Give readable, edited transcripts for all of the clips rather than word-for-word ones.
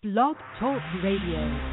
Blog Talk Radio.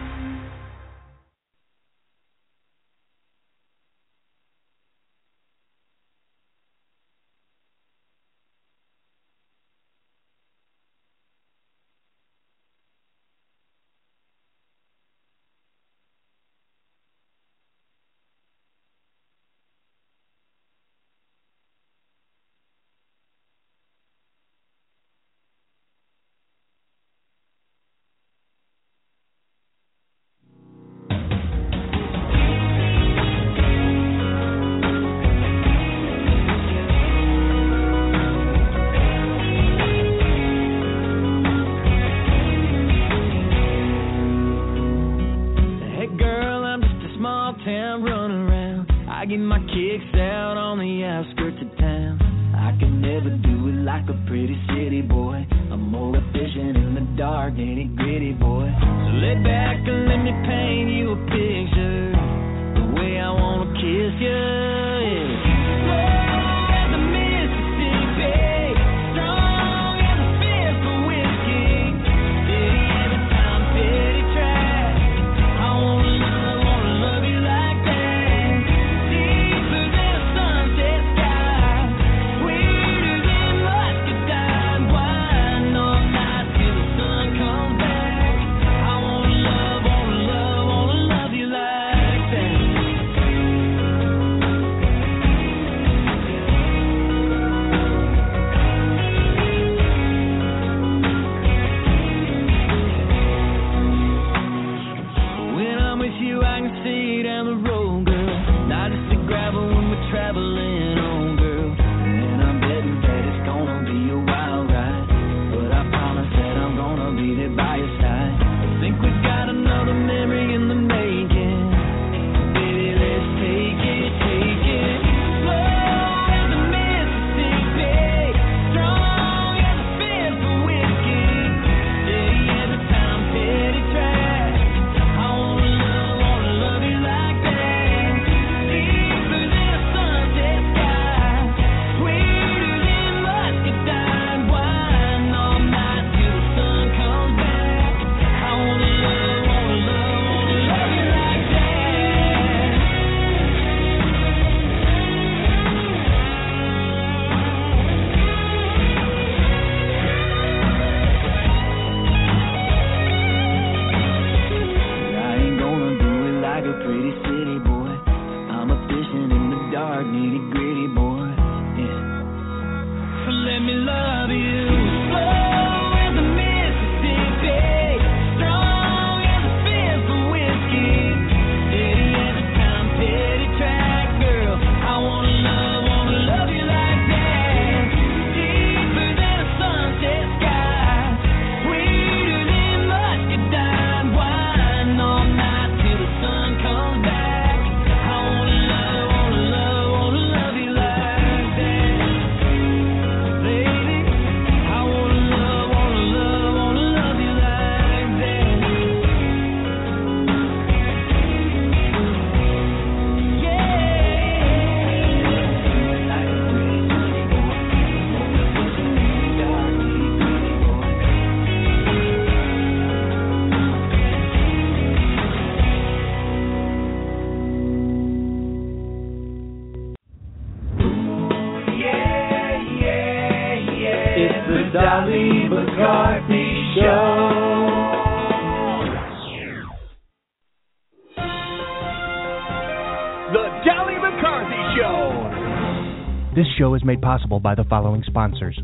Made possible by the following sponsors.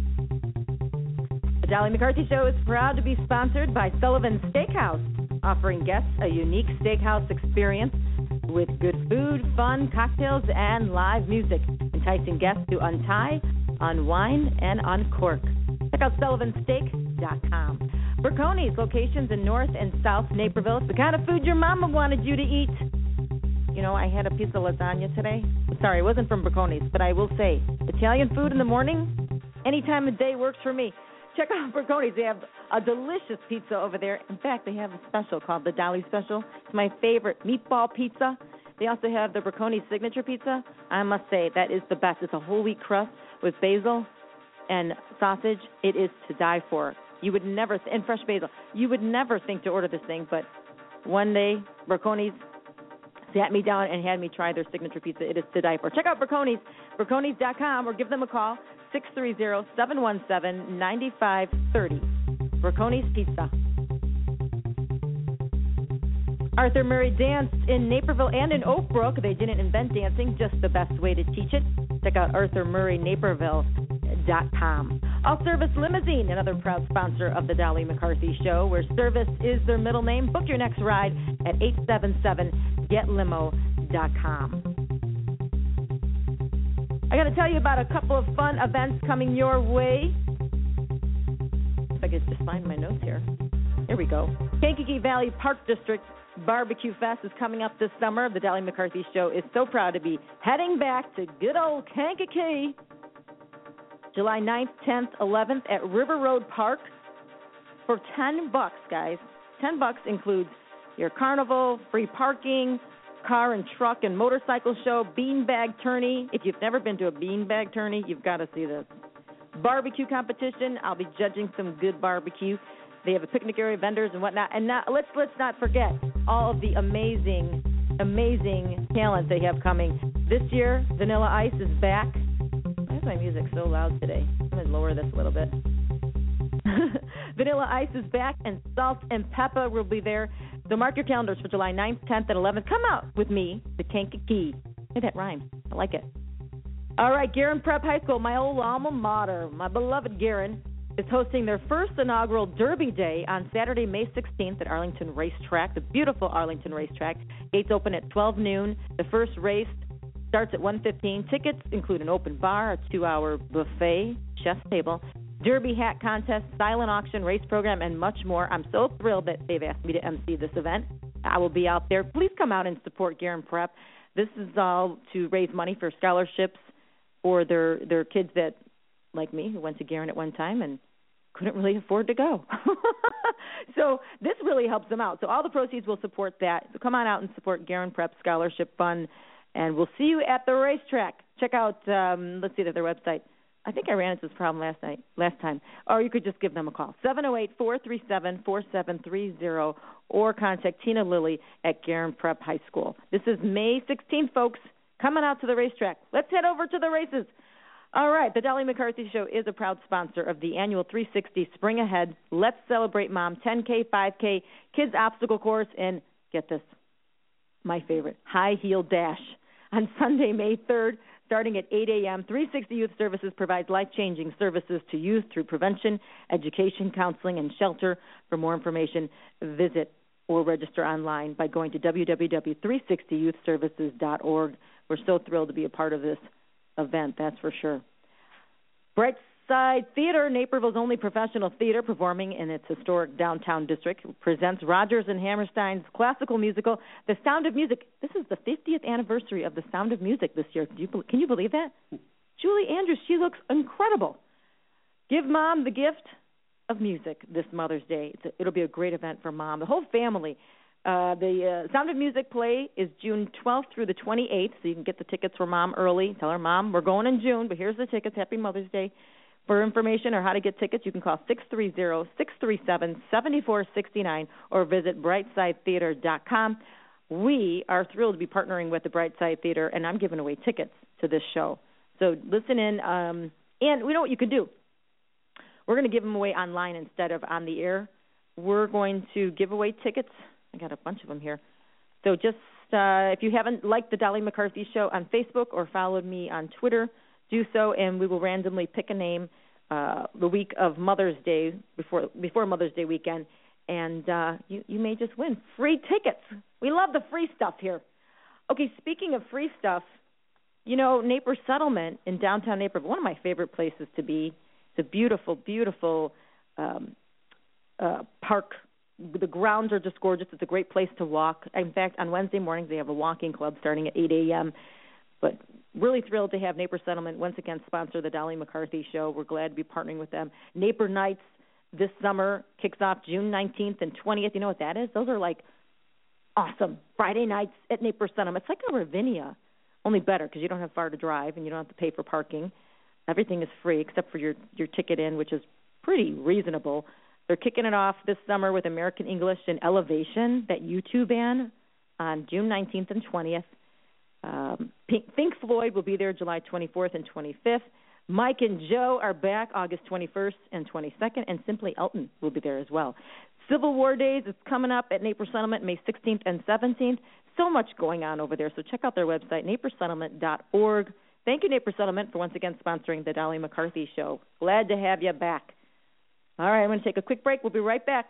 The Dolly McCarthy Show is proud to be sponsored by Sullivan's Steakhouse, offering guests a unique steakhouse experience with good food, fun, cocktails, and live music, enticing guests to untie, unwind, and uncork. Check out sullivansteak.com. Berconi's, locations in North and South Naperville. It's the kind of food your mama wanted you to eat. You know, I had a piece of lasagna today. Sorry, it wasn't from Berconi's, but I will say, Italian food in the morning, any time of day works for me. Check out Berconi's. They have a delicious pizza over there. In fact, they have a special called the Dolly Special. It's my favorite meatball pizza. They also have the Berconi's signature pizza. I must say, that is the best. It's a whole wheat crust with basil and sausage. It is to die for. You would never, and fresh basil, you would never think to order this thing, but one day, Berconi's sat me down and had me try their signature pizza. It is to die for. Check out Berconi's, Berconi's.com, or give them a call, 630-717-9530. Berconi's Pizza. Arthur Murray danced in Naperville and in Oak Brook. They didn't invent dancing, just the best way to teach it. Check out ArthurMurrayNaperville.com. All Service Limousine, another proud sponsor of the Dolly McCarthy Show, where service is their middle name. Book your next ride at 877-GetLimo.com. I got to tell you about a couple of fun events coming your way. If I could just find my notes here. Here we go. Kankakee Valley Park District Barbecue Fest is coming up this summer. The Dolly McCarthy Show is so proud to be heading back to good old Kankakee. July 9th, 10th, 11th at River Road Park for $10, guys. $10 includes your carnival, free parking, car and truck and motorcycle show, beanbag tourney. If you've never been to a beanbag tourney, you've got to see this. Barbecue competition. I'll be judging some good barbecue. They have a picnic area, vendors and whatnot. And now, let's not forget all of the amazing, amazing talent they have coming. This year, Vanilla Ice is back. Why is my music so loud today? I'm going to lower this a little bit. Vanilla Ice is back, and Salt and Peppa will be there. So mark your calendars for July 9th, 10th, and 11th. Come out with me to Kankakee. Hey, that rhymes. I like it. All right, Guerin Prep High School, my old alma mater, my beloved Guerin, is hosting their first inaugural Derby Day on Saturday, May 16th at Arlington Racetrack, the beautiful Arlington Racetrack. Gates open at 12 noon. The first race starts at 1:15. Tickets include an open bar, a 2-hour buffet, chef's table, Derby hat contest, silent auction, race program, and much more. I'm so thrilled that they've asked me to MC this event. I will be out there. Please come out and support Guerin Prep. This is all to raise money for scholarships for their kids that, like me, who went to Guerin at one time and couldn't really afford to go. So this really helps them out. So all the proceeds will support that. So come on out and support Guerin Prep Scholarship Fund, and we'll see you at the racetrack. Check out, let's see, their website. I think I ran into this problem last time. Or you could just give them a call, 708-437-4730, or contact Tina Lilly at Guerin Prep High School. This is May 16th, folks, coming out to the racetrack. Let's head over to the races. All right, the Dolly McCarthy Show is a proud sponsor of the annual 360 Spring Ahead Let's Celebrate Mom 10K, 5K, Kids Obstacle Course, and get this, my favorite, High Heel Dash. On Sunday, May 3rd, starting at 8 a.m., 360 Youth Services provides life-changing services to youth through prevention, education, counseling, and shelter. For more information, visit or register online by going to www.360youthservices.org. We're so thrilled to be a part of this event, that's for sure. Brightside Theater, Naperville's only professional theater performing in its historic downtown district, presents Rodgers and Hammerstein's classical musical, The Sound of Music. This is the 50th anniversary of The Sound of Music this year. Can you believe that? Julie Andrews, she looks incredible. Give Mom the gift of music this Mother's Day. It'll be a great event for Mom, the whole family. The Sound of Music play is June 12th through the 28th, so you can get the tickets for Mom early. Tell her, Mom, we're going in June, but here's the tickets. Happy Mother's Day. For information or how to get tickets, you can call 630-637-7469 or visit brightsidetheater.com. We are thrilled to be partnering with the Brightside Theater, and I'm giving away tickets to this show. So listen in, and we know what you can do. We're going to give them away online instead of on the air. We're going to give away tickets. I got a bunch of them here. So just if you haven't liked the Dolly McCarthy Show on Facebook or followed me on Twitter, do so, and we will randomly pick a name the week of Mother's Day, before Mother's Day weekend, and you may just win free tickets. We love the free stuff here. Okay, speaking of free stuff, you know, Napier Settlement in downtown Napier, one of my favorite places to be. It's a beautiful, beautiful park. The grounds are just gorgeous. It's a great place to walk. In fact, on Wednesday mornings, they have a walking club starting at 8 a.m., but really thrilled to have Napier Settlement once again sponsor the Dolly McCarthy Show. We're glad to be partnering with them. Napier Nights this summer kicks off June 19th and 20th. You know what that is? Those are like awesome Friday nights at Napier Settlement. It's like a Ravinia, only better because you don't have far to drive and you don't have to pay for parking. Everything is free except for your ticket in, which is pretty reasonable. They're kicking it off this summer with American English and Elevation, that U2 band, on June 19th and 20th. Pink Floyd will be there July 24th and 25th. Mike and Joe are back August 21st and 22nd, and Simply Elton will be there as well. Civil War Days is coming up at Napier Settlement May 16th and 17th. So much going on over there, so check out their website, napiersettlement.org. Thank you, Napier Settlement, for once again sponsoring the Dolly McCarthy Show. Glad to have you back. All right, I'm going to take a quick break. We'll be right back.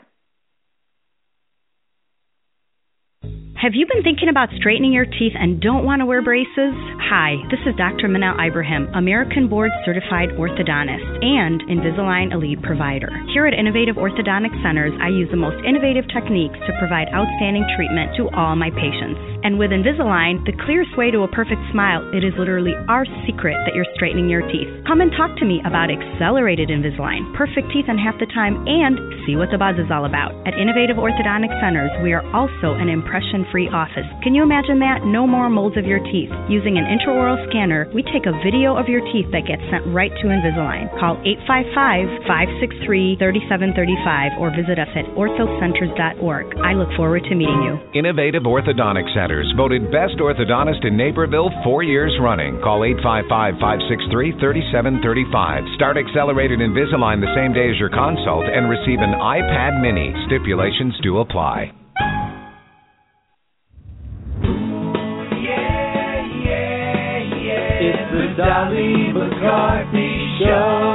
Have you been thinking about straightening your teeth and don't want to wear braces? Hi, this is Dr. Manal Ibrahim, American Board Certified Orthodontist and Invisalign Elite Provider. Here at Innovative Orthodontic Centers, I use the most innovative techniques to provide outstanding treatment to all my patients. And with Invisalign, the clearest way to a perfect smile, it is literally our secret that you're straightening your teeth. Come and talk to me about accelerated Invisalign, perfect teeth in half the time, and see what the buzz is all about. At Innovative Orthodontic Centers, we are also an impression-free office. Can you imagine that? No more molds of your teeth. Using an intraoral scanner, we take a video of your teeth that gets sent right to Invisalign. Call 855-563-3735 or visit us at orthocenters.org. I look forward to meeting you. Innovative Orthodontic Centers, voted best orthodontist in Naperville 4 years running. Call 855-563-3735. Start accelerated Invisalign the same day as your consult and receive an iPad mini. Stipulations do apply. It's the Dolly McCarthy Show.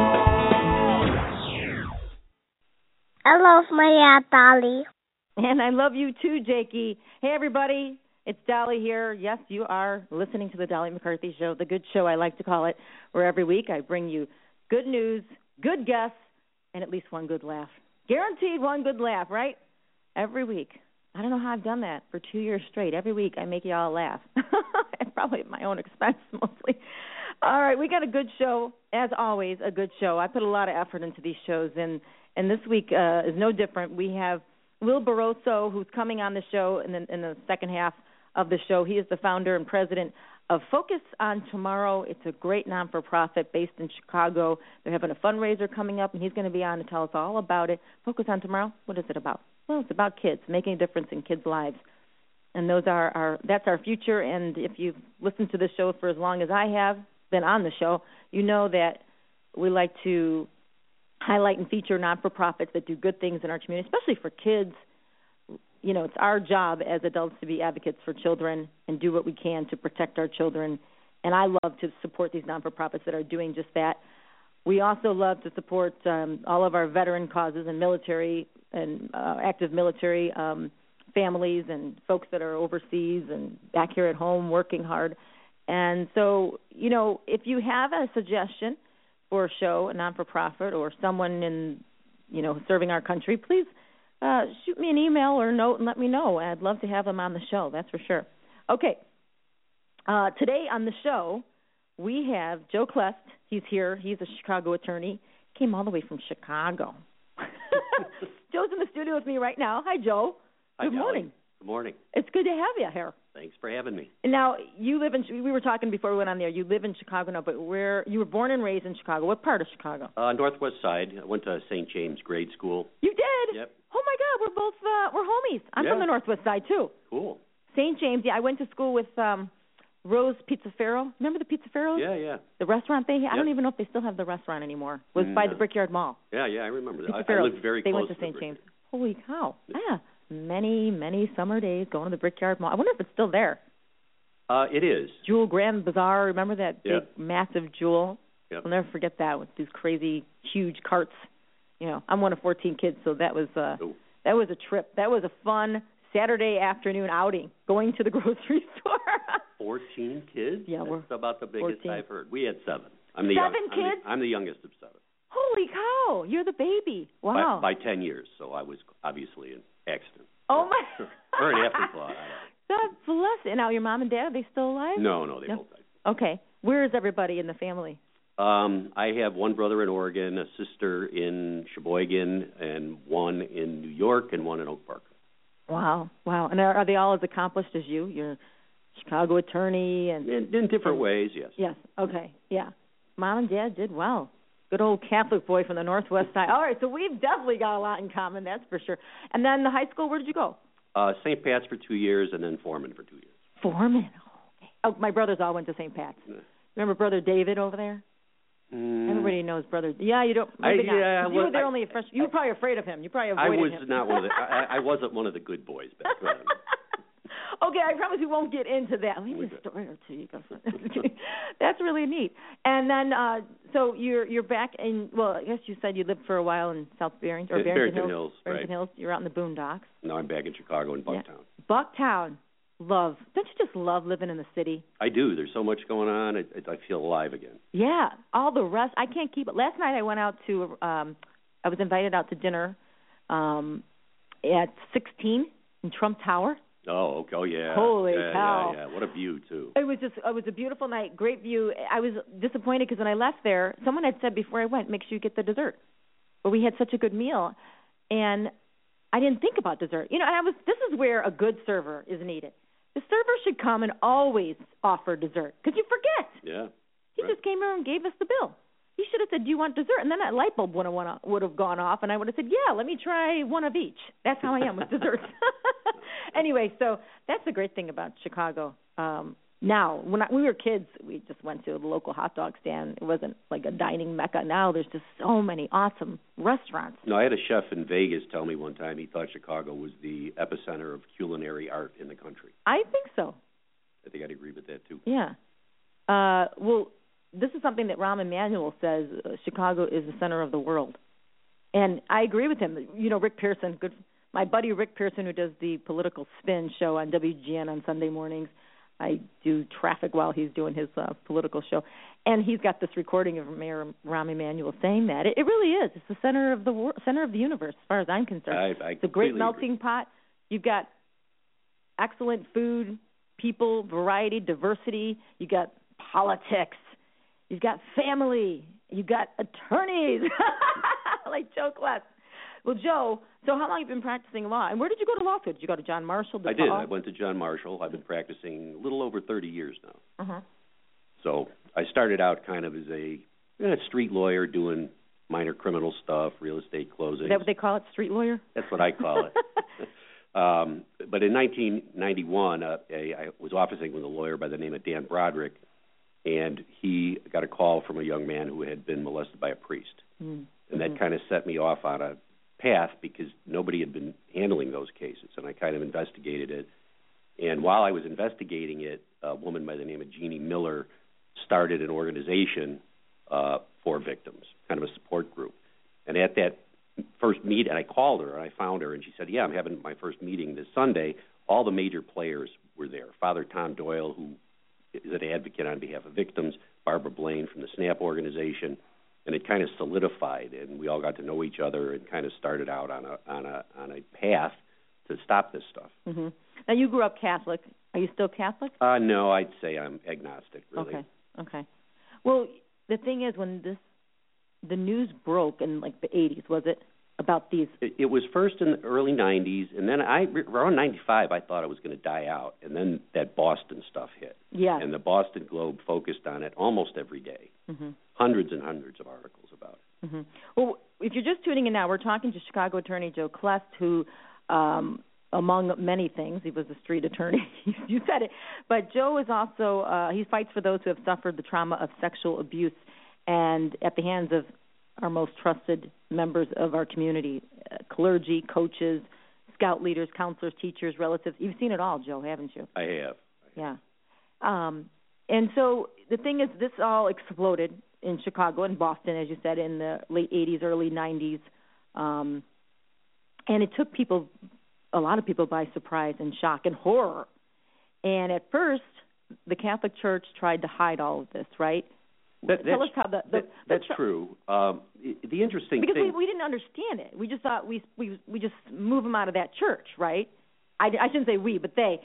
I love my Aunt Dolly. And I love you too, Jakey. Hey, everybody. It's Dolly here. Yes, you are listening to the Dolly McCarthy Show, the good show I like to call it, where every week I bring you good news, good guests, and at least one good laugh. Guaranteed one good laugh, right? Every week. I don't know how I've done that for 2 years straight. Every week I make you all laugh. And probably at my own expense mostly. All right, we got a good show. As always, a good show. I put a lot of effort into these shows, and this week is no different. We have Will Barroso, who's coming on the show in the second half of the show. He is the founder and president of Focus on Tomorrow. It's a great non-for-profit based in Chicago. They're having a fundraiser coming up, and he's going to be on to tell us all about it. Focus on Tomorrow, what is it about? Well, it's about kids, making a difference in kids' lives. And that's our future. And if you've listened to this show for as long as I have been on the show, you know that we like to highlight and feature non-for-profits that do good things in our community, especially for kids. You know, it's our job as adults to be advocates for children and do what we can to protect our children. And I love to support these non-for-profits that are doing just that. We also love to support all of our veteran causes and military and active military families and folks that are overseas and back here at home working hard. And so, you know, if you have a suggestion for a show, a non-for-profit, or someone in, you know, serving our country, please shoot me an email or a note and let me know. I'd love to have them on the show, that's for sure. Okay. Today on the show, we have Joe Klest. He's here. He's a Chicago attorney. Came all the way from Chicago. Joe's in the studio with me right now. Hi, Joe. Good morning. Good morning. It's good to have you here. Thanks for having me. And now, you live in, we were talking before we went on there, you live in Chicago now, but you were born and raised in Chicago. What part of Chicago? Northwest side. I went to St. James grade school. You did? Yep. Oh, my God, we're homies. I'm from the Northwest side, too. Cool. St. James, yeah, I went to school with Rose Pizzaferro. Remember the Pizzaferros? Yeah. The restaurant they had? I don't even know if they still have the restaurant anymore. It was by the Brickyard Mall. Yeah, I remember that. I lived very close. They went to St. James. Holy cow. Yeah. Many, many summer days going to the Brickyard Mall. I wonder if it's still there. It is. Jewel Grand Bazaar. Remember that big, massive Jewel? Yep. I'll never forget that with these crazy, huge carts. You know, I'm one of 14 kids, so that was a trip. That was a fun Saturday afternoon outing, going to the grocery store. 14 kids? Yeah, that's about the biggest 14. I've heard. We had 7. I'm the kids? I'm the youngest of 7. Holy cow! You're the baby. Wow. By 10 years, so I was obviously an accident. Oh my! Or an afterthought. God bless it. Now, your mom and dad, are they still alive? No, they both died. Okay. Where is everybody in the family? I have one brother in Oregon, a sister in Sheboygan, and one in New York, and one in Oak Park. Wow. And are they all as accomplished as you? You're a Chicago attorney? And in different ways, yes. Yes, okay, yeah. Mom and dad did well. Good old Catholic boy from the Northwest side. All right, so we've definitely got a lot in common, that's for sure. And then the high school, where did you go? St. Pat's for 2 years, and then Foreman for 2 years. Foreman? Oh, my brothers all went to St. Pat's. Remember Brother David over there? Everybody knows Brother. Yeah, you don't. Maybe not. You were there only a freshman. You were probably afraid of him. You probably avoided him. Not one of the. I wasn't one of the good boys back then. Okay, I promise we won't get into that. Maybe a story or two. That's really neat. And then, so you're back in. Well, I guess you said you lived for a while in South Barrington or Barrington Hills. Barrington Hills. You're out in the boondocks. No, I'm back in Chicago in Bucktown. Yeah. Bucktown. Don't you just love living in the city? I do. There's so much going on. I feel alive again. Yeah. All the rest, I can't keep it. Last night I went out to, I was invited out to dinner at 16 in Trump Tower. Oh, okay. Oh, yeah. Holy cow. Yeah. What a view, too. It was a beautiful night, great view. I was disappointed because when I left there, someone had said before I went, make sure you get the dessert. But we had such a good meal, and I didn't think about dessert. And this is where a good server is needed. The server should come and always offer dessert because you forget. Yeah. He just came over and gave us the bill. He should have said, do you want dessert? And then that light bulb would have gone off, and I would have said, yeah, let me try one of each. That's how I am with desserts. Anyway, so that's the great thing about Chicago. Now, when we were kids, we just went to the local hot dog stand. It wasn't like a dining mecca. Now there's just so many awesome restaurants. No, I had a chef in Vegas tell me one time he thought Chicago was the epicenter of culinary art in the country. I think so. I think I'd agree with that, too. Yeah. Well, this is something that Rahm Emanuel says, Chicago is the center of the world. And I agree with him. Rick Pearson, my buddy Rick Pearson, who does the Political Spin show on WGN on Sunday mornings. I do traffic while he's doing his political show. And he's got this recording of Mayor Rahm Emanuel saying that. It really is. It's the center of the center of the universe, as far as I'm concerned. It's a great melting pot. You've got excellent food, people, variety, diversity. You've got politics. You've got family. You've got attorneys, like Joe Kless. Well, Joe, so how long have you been practicing law? And where did you go to law school? Did you go to John Marshall? I did. I went to John Marshall. I've been practicing a little over 30 years now. Uh-huh. So I started out kind of as a street lawyer doing minor criminal stuff, real estate closings. Is that what they call it, street lawyer? That's what I call it. But in 1991, I was officing with a lawyer by the name of Dan Broderick, and he got a call from a young man who had been molested by a priest. Mm-hmm. And that kind of set me off on a path because nobody had been handling those cases, and I kind of investigated it. And while I was investigating it, a woman by the name of Jeannie Miller started an organization for victims, kind of a support group. And at that first meet, and I called her, and I found her, and she said, yeah, I'm having my first meeting this Sunday. All the major players were there. Father Tom Doyle, who is an advocate on behalf of victims, Barbara Blaine from the SNAP organization, and it kind of solidified, and we all got to know each other and kind of started out on a path to stop this stuff. Mm-hmm. Now, you grew up Catholic. Are you still Catholic? No, I'd say I'm agnostic, really. Okay. Well, the thing is, when the news broke in, like, the 80s, was it, about these? It was first in the early 90s, and then around 95, I thought it was going to die out, and then that Boston stuff hit. Yeah. And the Boston Globe focused on it almost every day. Mm-hmm. Hundreds and hundreds of articles about it. Mm-hmm. Well, if you're just tuning in now, we're talking to Chicago attorney Joe Kless, who, among many things, he was a street attorney. You said it. But Joe is also, he fights for those who have suffered the trauma of sexual abuse and at the hands of our most trusted members of our community, clergy, coaches, scout leaders, counselors, teachers, relatives. You've seen it all, Joe, haven't you? I have. Yeah. And so the thing is, this all exploded in Chicago and Boston, as you said, in the late 80s, early 90s. And it took a lot of people by surprise and shock and horror. And at first, the Catholic Church tried to hide all of this, right? Tell us how that's true. The interesting because thing... Because we didn't understand it. We just thought we just move them out of that church, right? I shouldn't say we, but they.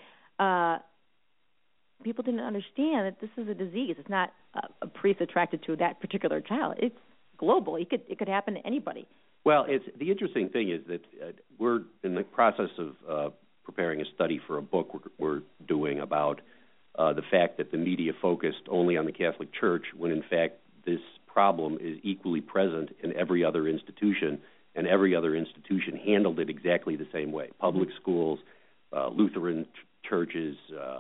People didn't understand that this is a disease. It's not a priest attracted to that particular child. It's global. It could happen to anybody. Well, the interesting thing is that we're in the process of preparing a study for a book we're doing about the fact that the media focused only on the Catholic Church when, in fact, this problem is equally present in every other institution, and every other institution handled it exactly the same way. Public schools, Lutheran churches,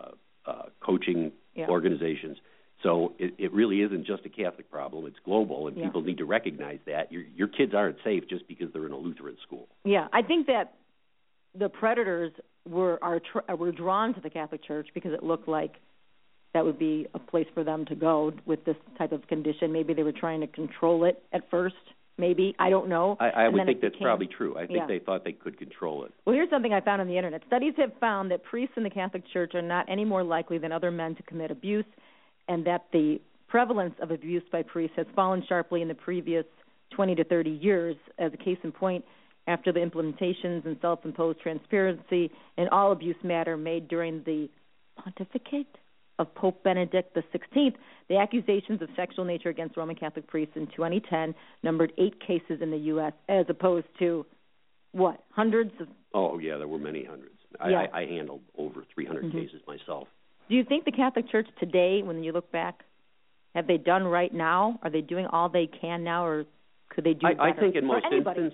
coaching organizations. So it really isn't just a Catholic problem. It's global, and people need to recognize that. Your kids aren't safe just because they're in a Lutheran school. Yeah, I think that the predators were drawn to the Catholic Church because it looked like that would be a place for them to go with this type of condition. Maybe they were trying to control it at first. Maybe. I don't know. I would think that's probably true. I think they thought they could control it. Well, here's something I found on the Internet. Studies have found that priests in the Catholic Church are not any more likely than other men to commit abuse, and that the prevalence of abuse by priests has fallen sharply in the previous 20 to 30 years. As a case in point, after the implementations and self-imposed transparency in all abuse matter made during the pontificate of Pope Benedict XVI, the accusations of sexual nature against Roman Catholic priests in 2010 numbered 8 cases in the U.S., as opposed to, hundreds of? Oh, yeah, there were many hundreds. I handled over 300 cases myself. Do you think the Catholic Church today, when you look back, have they done right now? Are they doing all they can now, or could they do better? I think in most instances,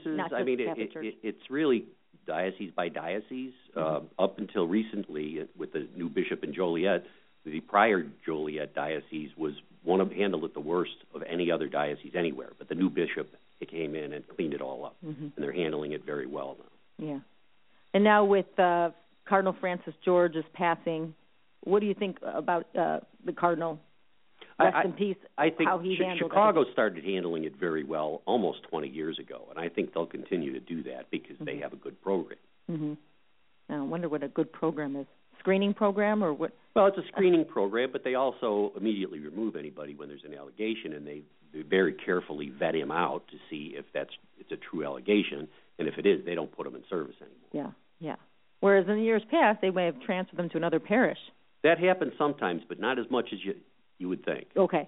it's really diocese by diocese. Up until recently, with the new bishop in Joliet, the prior Joliet diocese was handled it the worst of any other diocese anywhere. But the new bishop came in and cleaned it all up, and they're handling it very well now. Yeah. And now with Cardinal Francis George's passing, what do you think about the Cardinal? Rest in peace. I think how he handled Chicago started handling it very well almost 20 years ago, and I think they'll continue to do that because they have a good program. Now, I wonder what a good program is. Screening program or what? Well, it's a screening program, but they also immediately remove anybody when there's an allegation, and they very carefully vet him out to see if it's a true allegation, and if it is, they don't put him in service anymore. Yeah. Whereas in the years past, they may have transferred them to another parish. That happens sometimes, but not as much as you would think. Okay.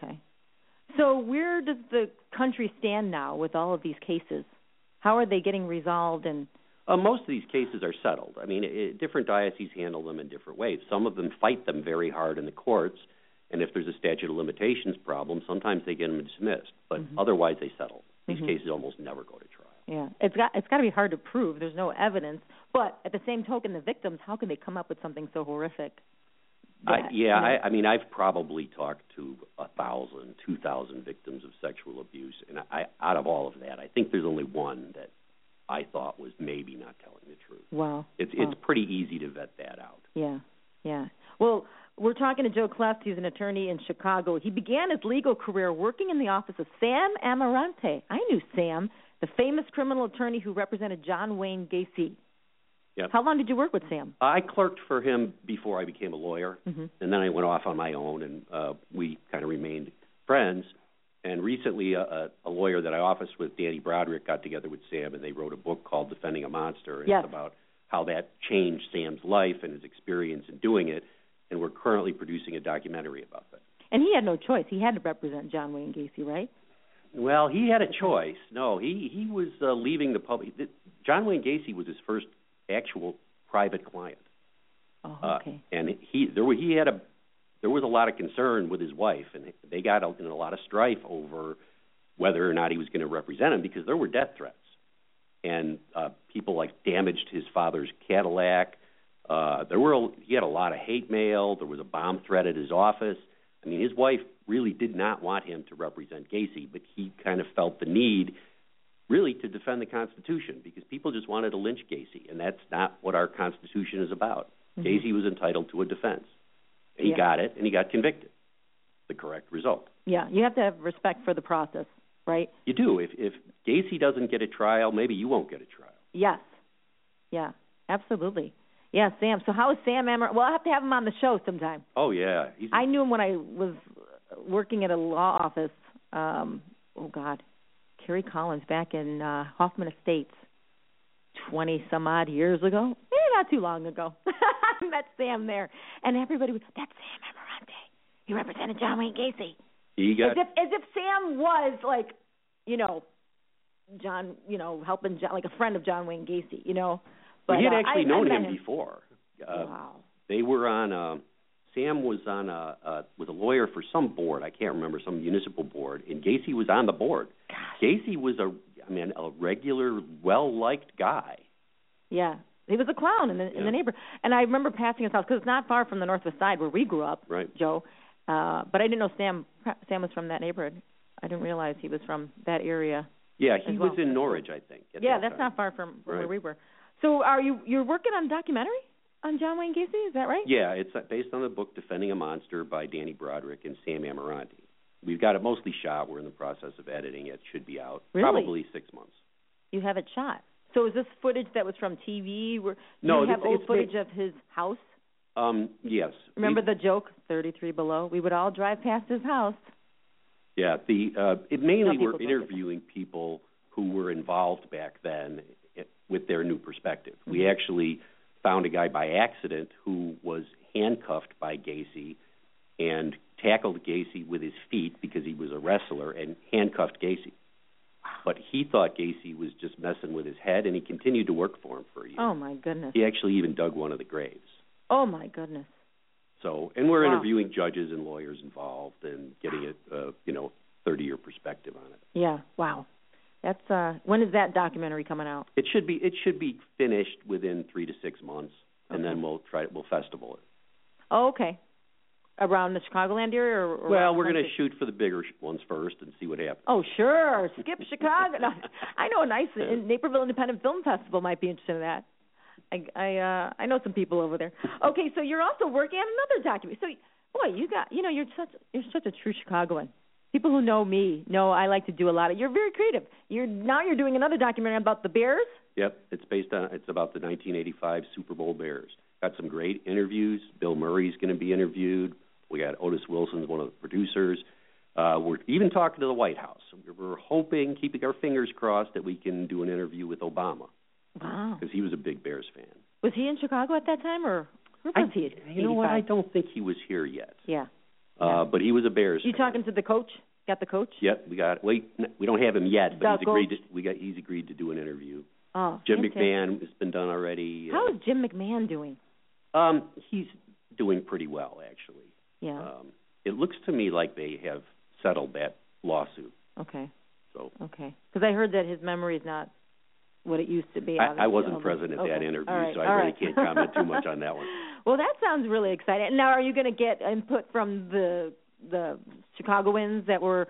So where does the country stand now with all of these cases? How are they getting resolved? And most of these cases are settled. I mean, different dioceses handle them in different ways. Some of them fight them very hard in the courts, and if there's a statute of limitations problem, sometimes they get them dismissed. But otherwise, they settle. These cases almost never go to trial. Yeah, it's got to be hard to prove. There's no evidence. But at the same token, the victims, how can they come up with something so horrific? I mean, I've probably talked to 1,000, 2,000 victims of sexual abuse, and out of all of that, I think there's only one that I thought was maybe not telling the truth. Wow. It's pretty easy to vet that out. Yeah. Well, we're talking to Joe Kleft. He's an attorney in Chicago. He began his legal career working in the office of Sam Amarante. I knew Sam, the famous criminal attorney who represented John Wayne Gacy. Yep. How long did you work with Sam? I clerked for him before I became a lawyer, and then I went off on my own, and we kind of remained friends. And recently, a lawyer that I officed with, Danny Broderick, got together with Sam, and they wrote a book called Defending a Monster. And it's about how that changed Sam's life and his experience in doing it, and we're currently producing a documentary about that. And he had no choice. He had to represent John Wayne Gacy, right? Well, he had a choice. No, he was leaving the public. John Wayne Gacy was his first actual private client. Oh, okay. And there was a lot of concern with his wife, and they got in a lot of strife over whether or not he was going to represent him because there were death threats, and people damaged his father's Cadillac. He had a lot of hate mail. There was a bomb threat at his office. I mean, his wife really did not want him to represent Gacy, but he kind of felt the need really to defend the Constitution because people just wanted to lynch Gacy, and that's not what our Constitution is about. Gacy was entitled to a defense. And he got it, and he got convicted. The correct result. Yeah, you have to have respect for the process, right? You do. If Gacy doesn't get a trial, maybe you won't get a trial. Yes. Yeah, absolutely. Yeah, Sam. So how is Sam Amarante? Well, I'll have to have him on the show sometime. Oh, yeah. I knew him when I was working at a law office. Kerry Collins back in Hoffman Estates 20-some-odd years ago. Not too long ago. I met Sam there. And everybody was, that's Sam Amarante. He represented John Wayne Gacy. As if Sam was John, helping John, like a friend of John Wayne Gacy, But he had actually known him before. Wow. They were on Sam was on was a lawyer for some board. I can't remember, some municipal board, and Gacy was on the board. Gosh. Gacy was a regular, well-liked guy. Yeah, he was a clown in the neighborhood. And I remember passing his house because it's not far from the Northwest Side where we grew up, right, Joe. But I didn't know Sam was from that neighborhood. I didn't realize he was from that area. Yeah, he was in Norridge, I think. That's not far from where we were. So you're working on a documentary on John Wayne Gacy? Is that right? Yeah, it's based on the book Defending a Monster by Danny Broderick and Sam Amirante. We've got it mostly shot. We're in the process of editing it. Should be out probably 6 months. You have it shot. So is this footage that was from TV? No, you have old footage of his house? Yes. Remember the joke, 33 below? We would all drive past his house. Yeah, it mainly were interviewing people who were involved back then with their new perspective. Mm-hmm. We actually found a guy by accident who was handcuffed by Gacy and tackled Gacy with his feet because he was a wrestler and handcuffed Gacy. But he thought Gacy was just messing with his head, and he continued to work for him for a year. Oh, my goodness. He actually even dug one of the graves. Oh, my goodness. So, and we're interviewing judges and lawyers involved and getting a 30-year perspective on it. Yeah, wow. That's when is that documentary coming out? It should be finished within 3 to 6 months, and then we'll festival it. Oh, okay. Around the Chicagoland area, or well, we're going to shoot for the bigger ones first and see what happens. Oh, sure. Skip Chicago. No, I know a nice Naperville Independent Film Festival might be interested in that. I know some people over there. Okay, so you're also working on another documentary. So, boy, you're such a true Chicagoan. People who know me know I like to do a lot of. You're very creative. You're doing another documentary about the Bears. Yep, it's about the 1985 Super Bowl Bears. Got some great interviews. Bill Murray's going to be interviewed. We got Otis Wilson's one of the producers. We're even talking to the White House. We're hoping, keeping our fingers crossed, that we can do an interview with Obama. Wow. Because he was a big Bears fan. Was he in Chicago at that time, or where was he? You know what? I don't think he was here yet. Yeah. But he was a Bears fan. You talking to the coach? Got the coach? Yep, we got. We don't have him yet, but he's agreed to do an interview. Oh, Jim McMahon has been done already. How is Jim McMahon doing? He's doing pretty well, actually. Yeah. It looks to me like they have settled that lawsuit. Okay. So. Okay. Because I heard that his memory is not what it used to be. I wasn't present at that interview, so I really can't comment too much on that one. Well, that sounds really exciting. Now, are you going to get input from the Chicagoans that were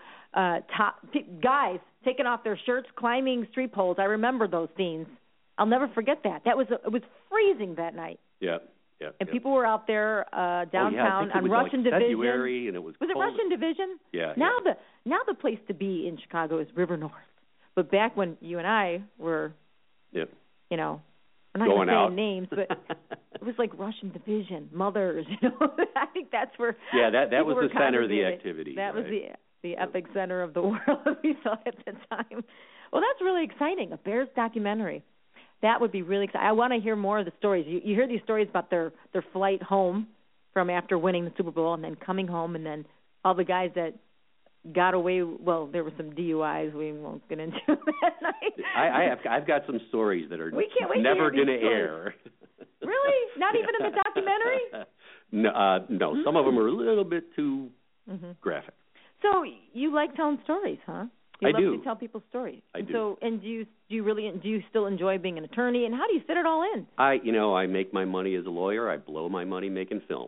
guys taking off their shirts, climbing street poles? I remember those scenes. I'll never forget that. It was freezing that night. Yeah. And people were out there downtown on Russian Division. February, and it was it Russian Division? Yeah. Now the place to be in Chicago is River North. But back when you and I were, we're not going to say names, but it was like Russian Division, Mothers. I think that's where. Yeah, that was the center of the activity. That was the epic center of the world we saw at the time. Well, that's really exciting. A Bears documentary. That would be really exciting. I want to hear more of the stories. You hear these stories about their flight home from after winning the Super Bowl and then coming home, and then all the guys that got away. Well, there were some DUIs we won't get into that night. I've got some stories that are never going to air. Really? Not even in the documentary? No. Some of them are a little bit too graphic. So you like telling stories, huh? I do. You to tell people stories. I do. So, and do you still enjoy being an attorney? And how do you fit it all in? I make my money as a lawyer. I blow my money making film.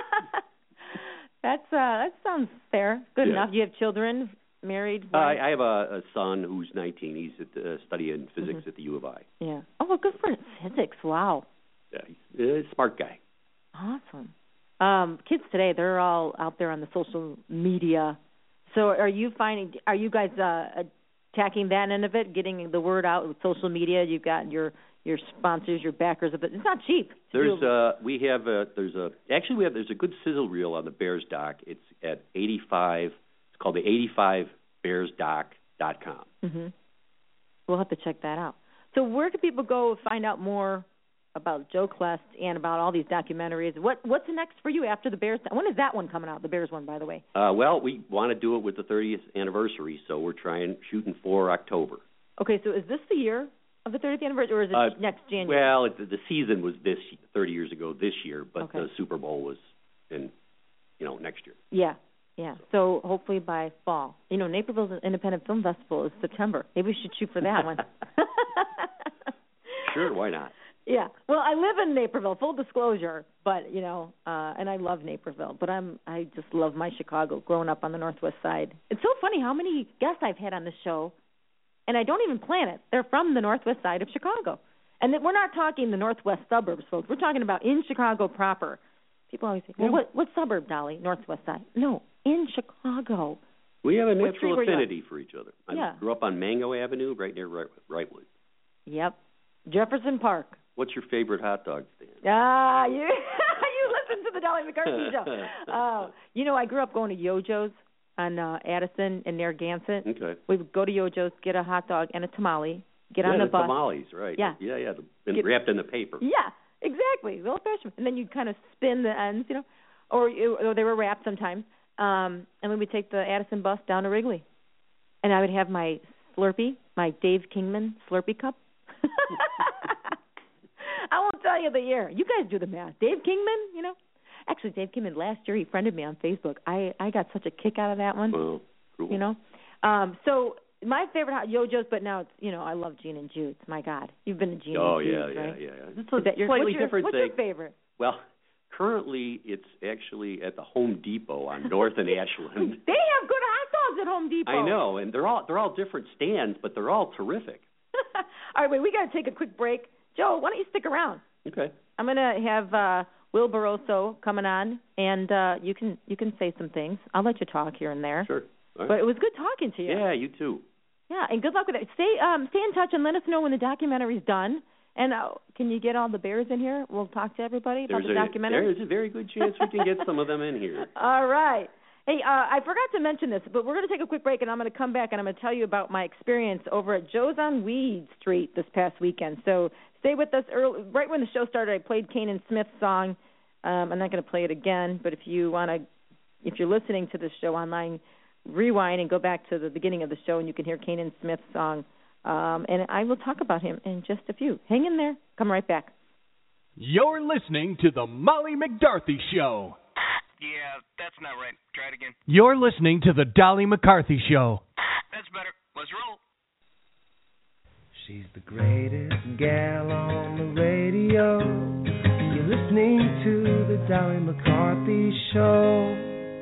That sounds fair. Good enough. You have children, married? I have a son who's 19. He's studying physics at the U of I. Yeah. Oh, well, good for physics. Wow. Yeah, he's a smart guy. Awesome. Kids today, they're all out there on the social media. So are you guys attacking that end of it, getting the word out with social media? You've got your sponsors, your backers of it. It's not cheap. There's a good sizzle reel on the Bears doc. It's at 85. It's called the 85bearsdoc.com. Mm-hmm. We'll have to check that out. So where can people go find out more about Joe Klest and about all these documentaries? What's next for you after the Bears? When is that one coming out? The Bears one, by the way. Well, we want to do it with the 30th anniversary, so we're shooting for October. Okay, so is this the year of the 30th anniversary, or is it next January? Well, the season was 30 years ago this year, but the Super Bowl was in, next year. Yeah. Yeah, so hopefully by fall. Naperville's Independent Film Festival is September. Maybe we should shoot for that one. Sure, why not? Yeah. Well, I live in Naperville, full disclosure, but, and I love Naperville, but I just love my Chicago, growing up on the Northwest Side. It's so funny how many guests I've had on the show, and I don't even plan it. They're from the Northwest Side of Chicago. And we're not talking the Northwest suburbs, folks. We're talking about in Chicago proper. People always say, well, what suburb, Dolly? Northwest Side. No, in Chicago. We have a natural affinity for each other. I grew up on Mango Avenue, right near Wrightwood. Yep. Jefferson Park. What's your favorite hot dog stand? You listen to the Dolly McCarthy Show. I grew up going to Yojo's on Addison and Narragansett. Okay. We would go to Yojo's, get a hot dog and a tamale, get on the bus. Tamales, right. Yeah. Yeah, wrapped in the paper. Yeah. Exactly, the old-fashioned. And then you'd kind of spin the ends, or they were wrapped sometimes. And we would take the Addison bus down to Wrigley. And I would have my Slurpee, my Dave Kingman Slurpee cup. I won't tell you the year. You guys do the math. Dave Kingman, Actually, Dave Kingman, last year he friended me on Facebook. I got such a kick out of that one. Oh, cool. So my favorite Yojo's, but now it's, I love Gene and Jude's. My God. You've been to Gene and Jude's, right? Yeah. It's a slightly different thing. What's your favorite? Well, currently it's actually at the Home Depot on North and Ashland. They have good hot dogs at Home Depot. I know, and they're all different stands, but they're all terrific. All right, wait, we got to take a quick break. Joe, why don't you stick around? Okay. I'm going to have Will Barroso coming on, and you can say some things. I'll let you talk here and there. Sure. All right. But it was good talking to you. Yeah, you too. Yeah, and good luck with it. Stay in touch and let us know when the documentary's done. And can you get all the bears in here? We'll talk to everybody about the documentary. There's a very good chance we can get some of them in here. All right. Hey, I forgot to mention this, but we're going to take a quick break, and I'm going to come back, and I'm going to tell you about my experience over at Joe's on Weed Street this past weekend. So stay with us. Right when the show started, I played Kanan Smith's song. I'm not going to play it again, but if you're listening to this show online, rewind and go back to the beginning of the show, and you can hear Kanan Smith's song. And I will talk about him in just a few. Hang in there. Come right back. You're listening to the Molly McDarty Show. Yeah, that's not right. Try it again. You're listening to the Dolly McCarthy Show. That's better. Let's roll. She's the greatest gal on the radio. You're listening to the Dolly McCarthy Show.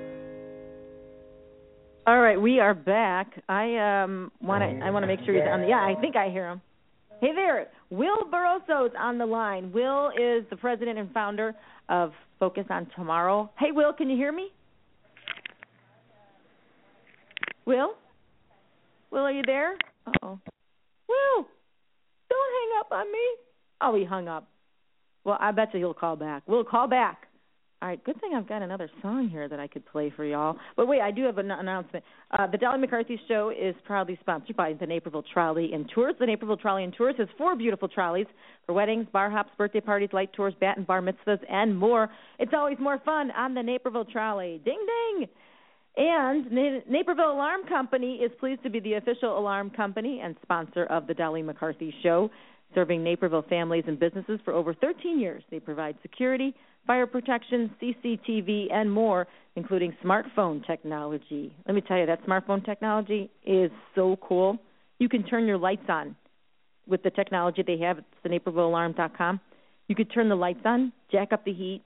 All right, we are back. I want to make sure he's on. I think I hear him. Hey there, Will Barroso is on the line. Will is the president and founder of Focus on Tomorrow. Hey, Will, can you hear me? Will, are you there? Uh-oh. Will, don't hang up on me. Oh, he hung up. Well, I bet you he'll call back. We'll call back. All right, good thing I've got another song here that I could play for y'all. But wait, I do have an announcement. The Dolly McCarthy Show is proudly sponsored by the Naperville Trolley and Tours. The Naperville Trolley and Tours has 4 beautiful trolleys for weddings, bar hops, birthday parties, light tours, bat and bar mitzvahs, and more. It's always more fun on the Naperville Trolley. Ding, ding. And Naperville Alarm Company is pleased to be the official alarm company and sponsor of the Dolly McCarthy Show, serving Naperville families and businesses for over 13 years. They provide security, fire protection, CCTV, and more, including smartphone technology. Let me tell you, that smartphone technology is so cool. You can turn your lights on with the technology they have. It's the NapervilleAlarm.com. You could turn the lights on, jack up the heat,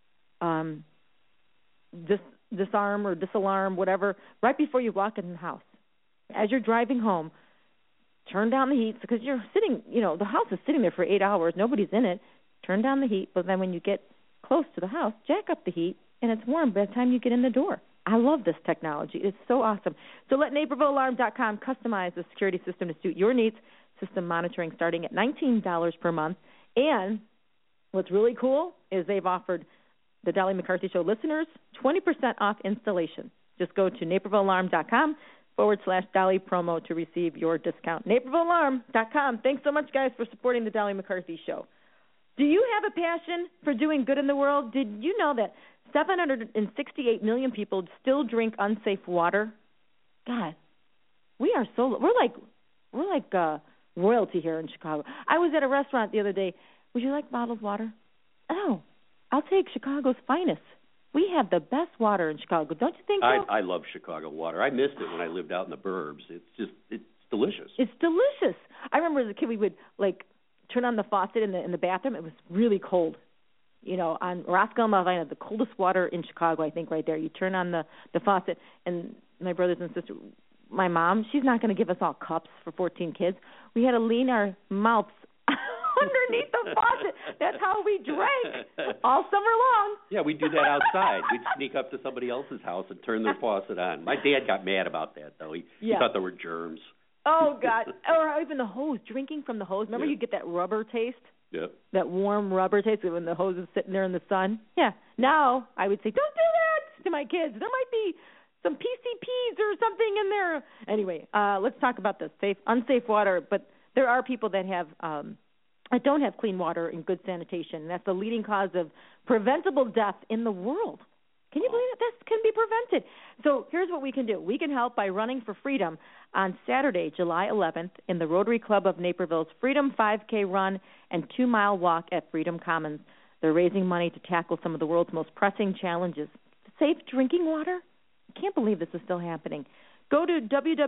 disarm or disalarm, whatever, right before you walk in the house. As you're driving home, turn down the heat because you're sitting, the house is sitting there for 8 hours. Nobody's in it. Turn down the heat, but then when you get close to the house, jack up the heat, and it's warm by the time you get in the door. I love this technology. It's so awesome. So let NapervilleAlarm.com customize the security system to suit your needs. System monitoring starting at $19 per month. And what's really cool is they've offered the Dolly McCarthy Show listeners 20% off installation. Just go to NapervilleAlarm.com/Dolly promo to receive your discount. NapervilleAlarm.com. Thanks so much, guys, for supporting the Dolly McCarthy Show. Do you have a passion for doing good in the world? Did you know that 768 million people still drink unsafe water? God, we're like royalty here in Chicago. I was at a restaurant the other day. Would you like bottled water? Oh, I'll take Chicago's finest. We have the best water in Chicago, don't you think, Bill? I love Chicago water. I missed it when I lived out in the burbs. It's delicious. It's delicious. I remember as a kid we would turn on the faucet in the bathroom. It was really cold. On Roscoe and Malvina, the coldest water in Chicago, I think, right there. You turn on the faucet, and my brothers and sisters, my mom, she's not going to give us all cups for 14 kids. We had to lean our mouths underneath the faucet. That's how we drank all summer long. Yeah, we'd do that outside. We'd sneak up to somebody else's house and turn their faucet on. My dad got mad about that, though. He thought there were germs. Oh, God. Or even the hose, drinking from the hose. Remember you get that rubber taste? Yeah. That warm rubber taste when the hose is sitting there in the sun? Yeah. Now I would say, don't do that to my kids. There might be some PCPs or something in there. Anyway, let's talk about the unsafe water. But there are people that don't have clean water and good sanitation. And that's the leading cause of preventable death in the world. Can you believe that? This can be prevented. So here's what we can do. We can help by running for freedom on Saturday, July 11th, in the Rotary Club of Naperville's Freedom 5K Run and 2-mile walk at Freedom Commons. They're raising money to tackle some of the world's most pressing challenges. Safe drinking water? I can't believe this is still happening. Go to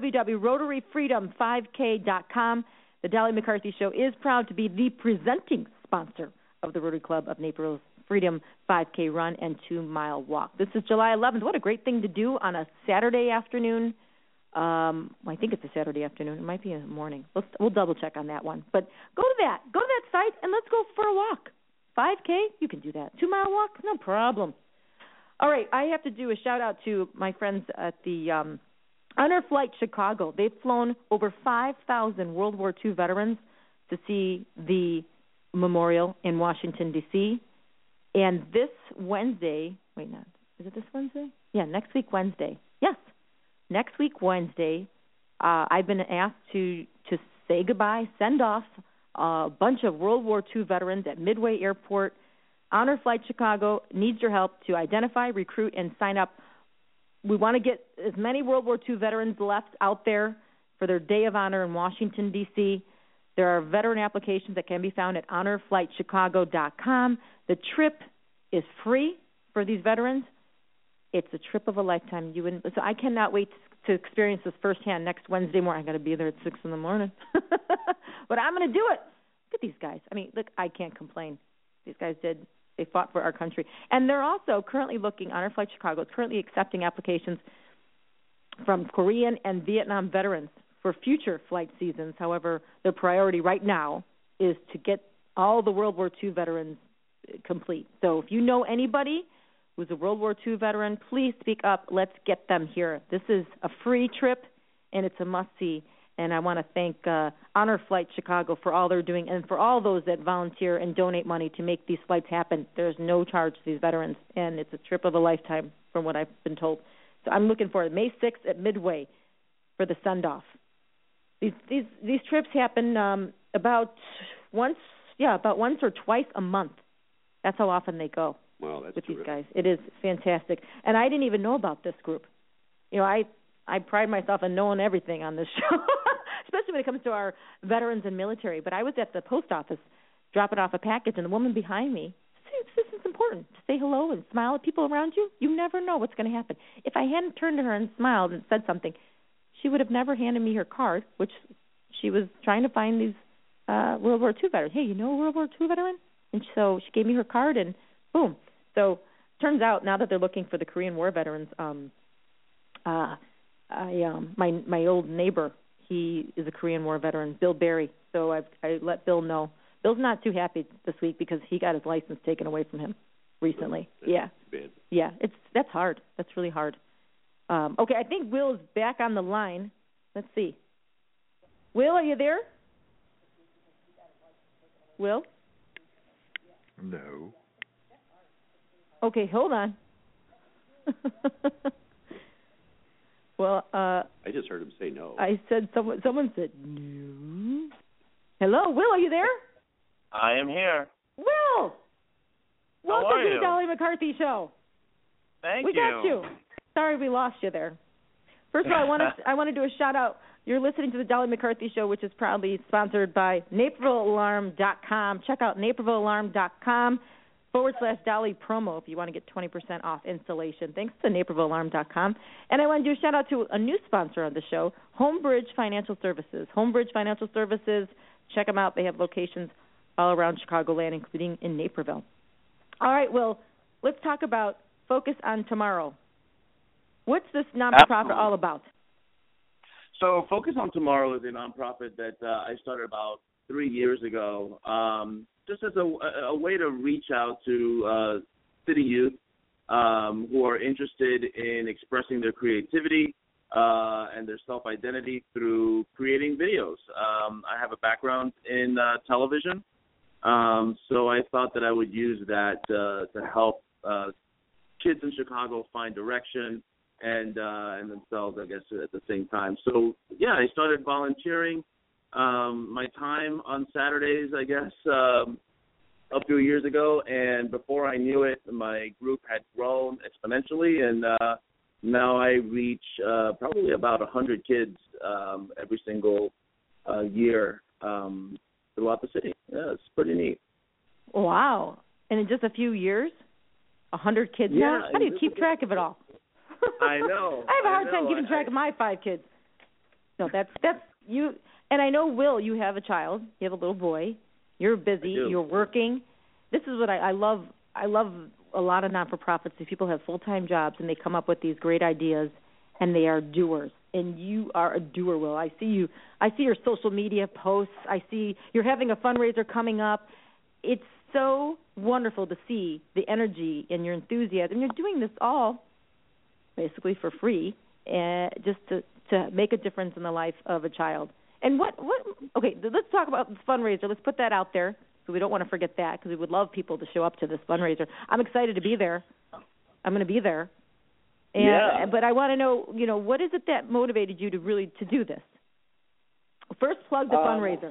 www.rotaryfreedom5k.com. The Dolly McCarthy Show is proud to be the presenting sponsor of the Rotary Club of Naperville's Freedom 5K Run and 2-mile walk. This is July 11th. What a great thing to do on a Saturday afternoon. I think it's a Saturday afternoon. It might be in the morning. We'll double-check on that one. But go to that site, and let's go for a walk. 5K, you can do that. 2-mile walk, no problem. All right, I have to do a shout-out to my friends at the Honor Flight Chicago. They've flown over 5,000 World War II veterans to see the memorial in Washington, D.C., and this Wednesday, is it this Wednesday? Yeah, next week Wednesday. Yes, next week Wednesday, I've been asked to say goodbye, send off a bunch of World War II veterans at Midway Airport. Honor Flight Chicago needs your help to identify, recruit, and sign up. We want to get as many World War II veterans left out there for their Day of Honor in Washington, D.C. There are veteran applications that can be found at honorflightchicago.com. The trip is free for these veterans. It's a trip of a lifetime. So I cannot wait to experience this firsthand next Wednesday morning. I got to be there at 6 in the morning. But I'm going to do it. Look at these guys. I mean, look, I can't complain. These guys they fought for our country. And they're also currently Honor Flight Chicago is currently accepting applications from Korean and Vietnam veterans for future flight seasons. However, their priority right now is to get all the World War II veterans complete. So if you know anybody who's a World War II veteran, please speak up. Let's get them here. This is a free trip, and it's a must-see. And I want to thank Honor Flight Chicago for all they're doing and for all those that volunteer and donate money to make these flights happen. There's no charge to these veterans, and it's a trip of a lifetime from what I've been told. So I'm looking forward to May 6th at Midway for the send-off. These trips happen about once or twice a month. That's how often they go. Wow, that's with terrific. These guys. It is fantastic. And I didn't even know about this group. I pride myself in knowing everything on this show, especially when it comes to our veterans and military. But I was at the post office dropping off a package, and the woman behind me said, this is important, to say hello and smile at people around you. You never know what's going to happen. If I hadn't turned to her and smiled and said something, she would have never handed me her card, which she was trying to find these World War II veterans. Hey, you know a World War II veteran? And so she gave me her card, and boom. So turns out now that they're looking for the Korean War veterans, my old neighbor, he is a Korean War veteran, Bill Berry. So I let Bill know. Bill's not too happy this week because he got his license taken away from him recently. That's bad. Yeah, that's hard. That's really hard. Okay, I think Will is back on the line. Let's see. Will, are you there? Will? No. Okay, hold on. Well, I just heard him say no. I said someone said no. Hello, Will, are you there? I am here. Will! Welcome to the Dolly McCarthy Show. Thank you. We got you. Sorry we lost you there. First of all, I want to do a shout-out. You're listening to the Dolly McCarthy Show, which is proudly sponsored by NapervilleAlarm.com. Check out NapervilleAlarm.com. /Dolly promo if you want to get 20% off installation. Thanks to NapervilleAlarm.com. And I want to do a shout-out to a new sponsor on the show, Homebridge Financial Services. Homebridge Financial Services, check them out. They have locations all around Chicagoland, including in Naperville. All right, Will, let's talk about Focus on Tomorrow. What's this nonprofit all about? So Focus on Tomorrow is a nonprofit that I started about 3 years ago, just as a way to reach out to city youth who are interested in expressing their creativity and their self-identity through creating videos. I have a background in television, so I thought that I would use that to help kids in Chicago find direction and themselves, I guess, at the same time. So, yeah, I started volunteering my time on Saturdays, I guess, a few years ago. And before I knew it, my group had grown exponentially. And now I reach probably about 100 kids every single year throughout the city. Yeah, it's pretty neat. Wow. And in just a few years, 100 kids now? How do you keep track of it all? I know. I have a hard time keeping track of my 5 kids. No, that's you. And I know, Will, you have a child. You have a little boy. You're busy. You're working. This is what I love. I love a lot of not-for-profits. These people have full-time jobs, and they come up with these great ideas, and they are doers. And you are a doer, Will. I see you. I see your social media posts. I see you're having a fundraiser coming up. It's so wonderful to see the energy and your enthusiasm. You're doing this all basically for free, just to make a difference in the life of a child. And okay, let's talk about this fundraiser. Let's put that out there, so we don't want to forget that, because we would love people to show up to this fundraiser. I'm excited to be there. I'm going to be there. But I want to know, what is it that motivated you to do this? First, plug the fundraiser.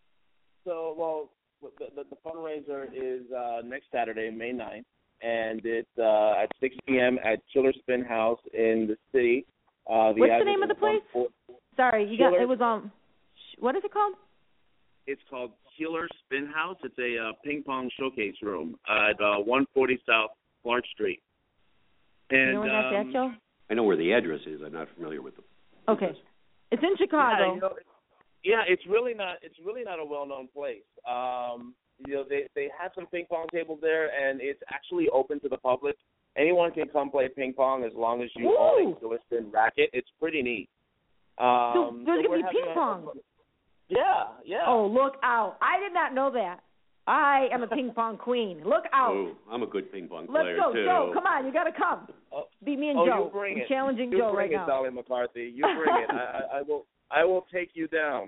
The fundraiser is next Saturday, May 9th. And it's at 6 p.m. at Killer Spin House in the city. What's the name of the place? Sorry, it was on. What is it called? It's called Killer Spin House. It's a ping pong showcase room at 140 South Clark Street. And, you know where that's at, Joe? I know where the address is. I'm not familiar with the Okay, it's in Chicago. It's really not a well-known place. They have some ping pong tables there, and it's actually open to the public. Anyone can come play ping pong as long as you own a Killer Spin racket. It's pretty neat. So there's going to be ping pong? Yeah. Oh, look out. I did not know that. I am a ping pong queen. Look out. Oh, I'm a good ping pong player, Let's go, too. Joe. Come on, you got to come. Beat me and Joe. You bring it. Challenging Joe right now. You bring it, Dolly McCarthy. You bring it. I will take you down.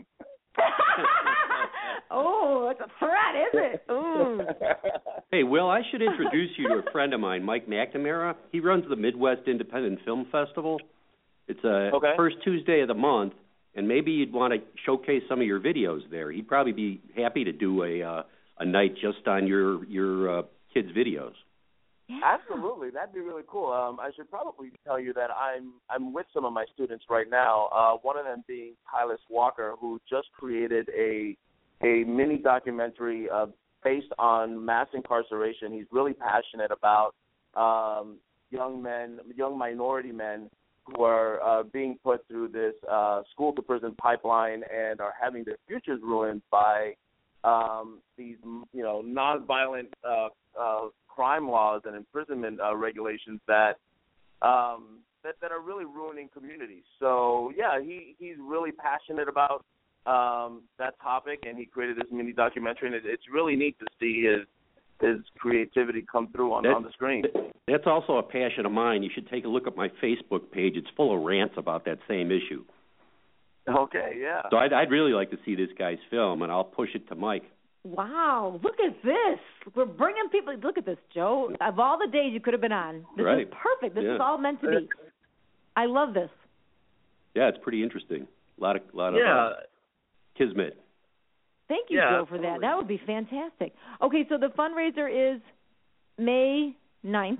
Oh, it's a threat, is it? Ooh. Hey, Will, I should introduce you to a friend of mine, Mike McNamara. He runs the Midwest Independent Film Festival. It's first Tuesday of the month, and maybe you'd want to showcase some of your videos there. He'd probably be happy to do a night just on your kids' videos. Yeah. Absolutely, that'd be really cool. I should probably tell you that I'm with some of my students right now. One of them being Tyler Walker, who just created a mini documentary based on mass incarceration. He's really passionate about young minority men who are being put through this school-to-prison pipeline and are having their futures ruined by these, nonviolent crime laws and imprisonment regulations that are really ruining communities. So, yeah, he's really passionate about that topic, and he created this mini documentary, and it's really neat to see his creativity come through on the screen. That's also a passion of mine. You should take a look at my Facebook page. It's full of rants about that same issue. Okay, yeah. So I'd really like to see this guy's film, and I'll push it to Mike. Wow, look at this. We're bringing people. Look at this, Joe. Of all the days you could have been on, this is perfect. This is all meant to be. I love this. Yeah, it's pretty interesting. A lot of kismet. Thank you, Joe, for that. That would be fantastic. Okay, so the fundraiser is May 9th.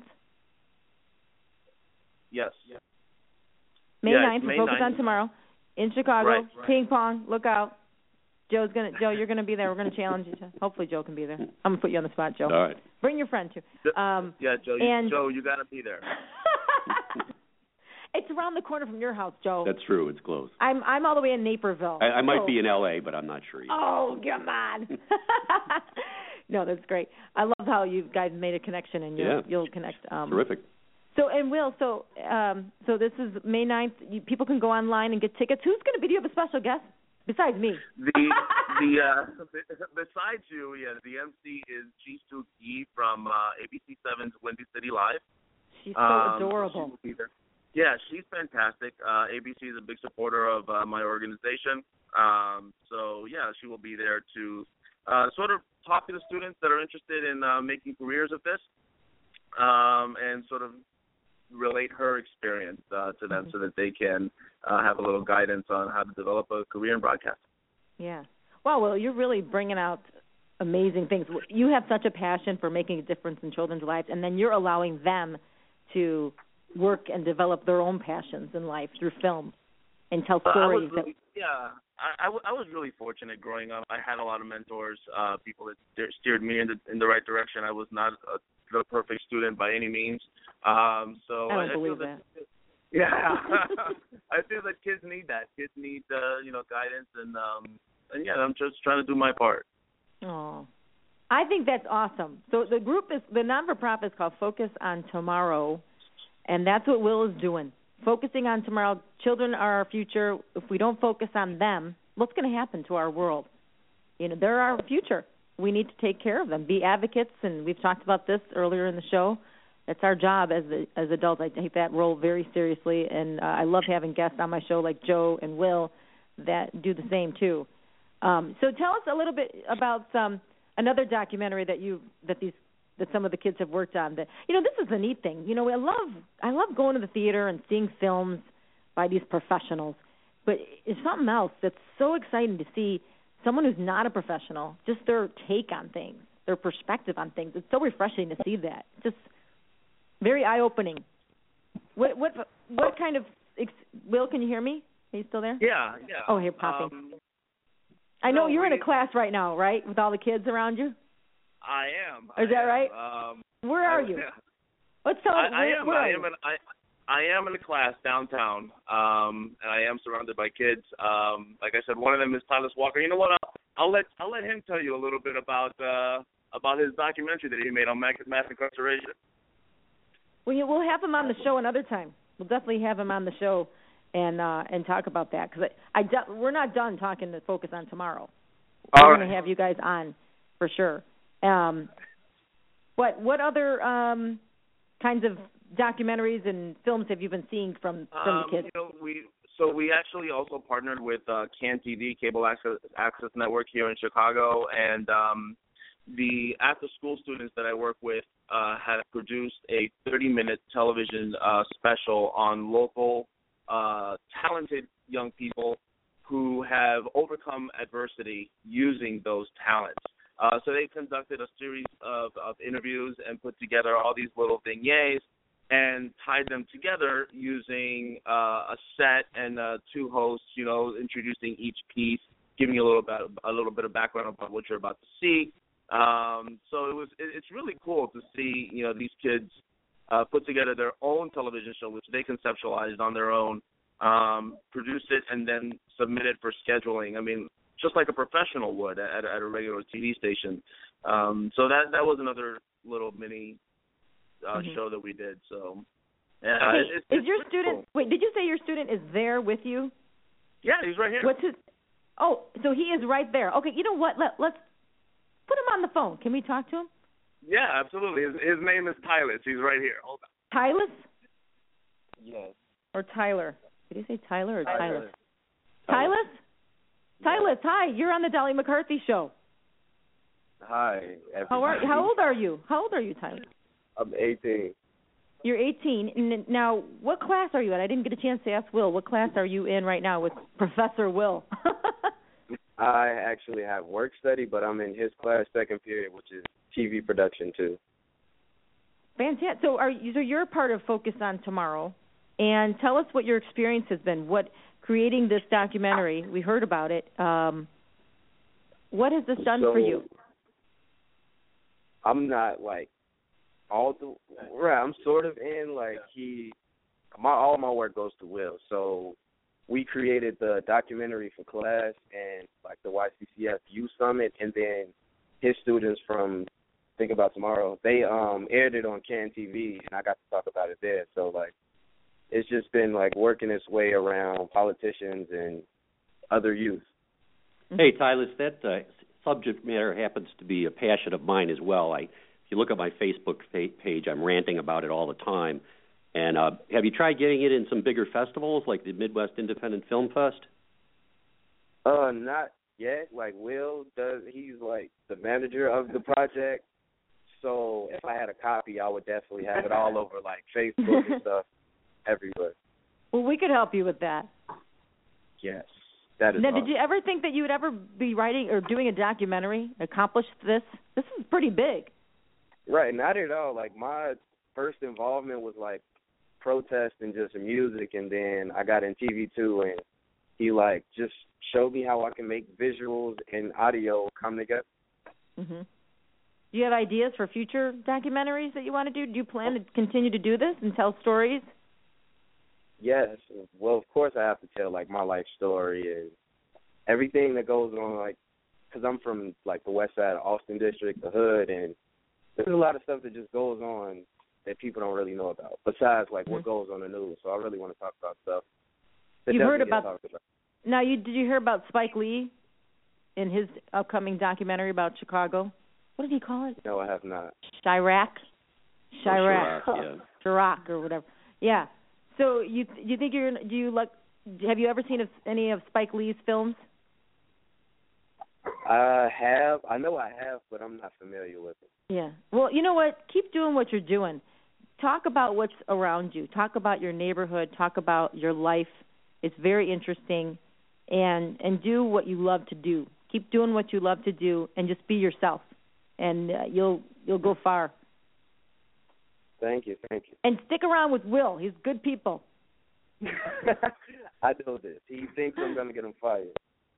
Yes. May 9th. We're focused on tomorrow in Chicago. Right. Ping pong. Look out. Joe, you're gonna be there. We're gonna challenge you. Hopefully, Joe can be there. I'm gonna put you on the spot, Joe. All right. Bring your friend too. Yeah, Joe. Joe, you got to be there. It's around the corner from your house, Joe. That's true. It's close. I'm all the way in Naperville. I might be in L.A., but I'm not sure yet. Oh, come on. No, that's great. I love how you guys made a connection, and you'll connect. Terrific. So, and Will, so this is May 9th. People can go online and get tickets. Who's going to be? Do you have a special guest besides me? Besides you, the MC is Jisoo Yi from ABC 7's Windy City Live. She's so adorable. She will be there. Yeah, she's fantastic. ABC is a big supporter of my organization. So, she will be there to sort of talk to the students that are interested in making careers of this and sort of relate her experience to them so that they can have a little guidance on how to develop a career in broadcasting. Yeah. Wow, well, you're really bringing out amazing things. You have such a passion for making a difference in children's lives, and then you're allowing them to work and develop their own passions in life through film and tell stories. I was really fortunate growing up. I had a lot of mentors, people that steered me in the right direction. I was not the perfect student by any means. So I don't believe that. Yeah, I feel that kids need that. Kids need guidance, and I'm just trying to do my part. Oh, I think that's awesome. So the non-for-profit is called Focus on Tomorrow, and that's what Will is doing. Focusing on tomorrow. Children are our future. If we don't focus on them, what's going to happen to our world? They're our future. We need to take care of them, be advocates, and we've talked about this earlier in the show. It's our job as adults. I take that role very seriously, and I love having guests on my show like Joe and Will that do the same too. So tell us a little bit about another documentary that some of the kids have worked on. That this is a neat thing. I love going to the theater and seeing films by these professionals, but it's something else that's so exciting to see someone who's not a professional, just their take on things, their perspective on things. It's so refreshing to see that. Just very eye-opening. What kind of Will? Can you hear me? Are you still there? Yeah. Oh, you're popping. I know you're in a class right now, right, with all the kids around you? I am. Is that right? Where are you? Let's tell us. I am in a class downtown, and I am surrounded by kids. Like I said, one of them is Tyler Walker. You know what? I'll let him tell you a little bit about his documentary that he made on mass incarceration. Well, we'll have him on the show another time. We'll definitely have him on the show and talk about that, because we're not done talking to Focus on Tomorrow. We're going to have you guys on for sure. What other kinds of documentaries and films have you been seeing from the kids? We actually also partnered with CAN TV, Cable Access Network here in Chicago, and the after-school students that I work with have produced a 30-minute television special on local talented young people who have overcome adversity using those talents. So they conducted a series of interviews and put together all these little vignettes and tied them together using a set and two hosts, introducing each piece, giving you a little bit of background about what you're about to see. So it's really cool to see, these kids put together their own television show, which they conceptualized on their own, produce it, and then submit it for scheduling. I mean, just like a professional would at a regular TV station. So that was another little mini show that we did. So, is your student? Cool. Wait, did you say your student is there with you? Yeah, he's right here. What's his? Oh, so he is right there. Okay, you know what? Let's put him on the phone. Can we talk to him? Yeah, absolutely. His name is Tyler. He's right here. Hold on. Tyler? Yes. Or Tyler? Did you say Tyler or Tyler? Tyler? Tyler, hi. You're on the Dolly McCarthy Show. Hi, everybody. How old are you? How old are you, Tyler? I'm 18. You're 18. Now, what class are you in? I didn't get a chance to ask Will. What class are you in right now with Professor Will? I actually have work study, but I'm in his class, second period, which is TV production too. Fantastic. So you're part of Focus on Tomorrow, and tell us what your experience has been. What creating this documentary? We heard about it. What has this done for you? I'm not like I'm sort of in like all my work goes to Will. So we created the documentary for class and like the YCCF Youth Summit, and then his students from Think About Tomorrow, they aired it on CAN TV, and I got to talk about it there. So like it's just been like working its way around politicians and other youth. Hey, Tyler, that subject matter happens to be a passion of mine as well. If you look at my Facebook page, I'm ranting about it all the time. And have you tried getting it in some bigger festivals like the Midwest Independent Film Fest? Not yet. Like Will does, he's like the manager of the project. So if I had a copy, I would definitely have it all over like Facebook and stuff everywhere. Well, we could help you with that. Yes, that is. Now, awesome. Did you ever think that you would ever be writing or doing a documentary, accomplish this? This is pretty big. Right, not at all. Like my first involvement was like protest and just music, and then I got in TV too, and he like just showed me how I can make visuals and audio come together. Mhm. Do you have ideas for future documentaries that you want to do? Do you plan to continue to do this and tell stories? Yes. Well, of course I have to tell like my life story and everything that goes on, like, because I'm from like the west side of Austin District, the hood, and there's a lot of stuff that just goes on that people don't really know about, besides like what goes on the news. So I really want to talk about stuff that You've heard doesn't get about. talked about. Now, did you hear about Spike Lee in his upcoming documentary about Chicago? What did he call it? No, I have not. Chirac, yeah. Chirac or whatever. Yeah. So you think have you ever seen any of Spike Lee's films? I have. I know I have, but I'm not familiar with it. Yeah. Well, you know what? Keep doing what you're doing. Talk about what's around you. Talk about your neighborhood. Talk about your life. It's very interesting. And do what you love to do. Keep doing what you love to do, and just be yourself. And you'll go far. Thank you. And stick around with Will. He's good people. I know this. He thinks I'm going to get him fired.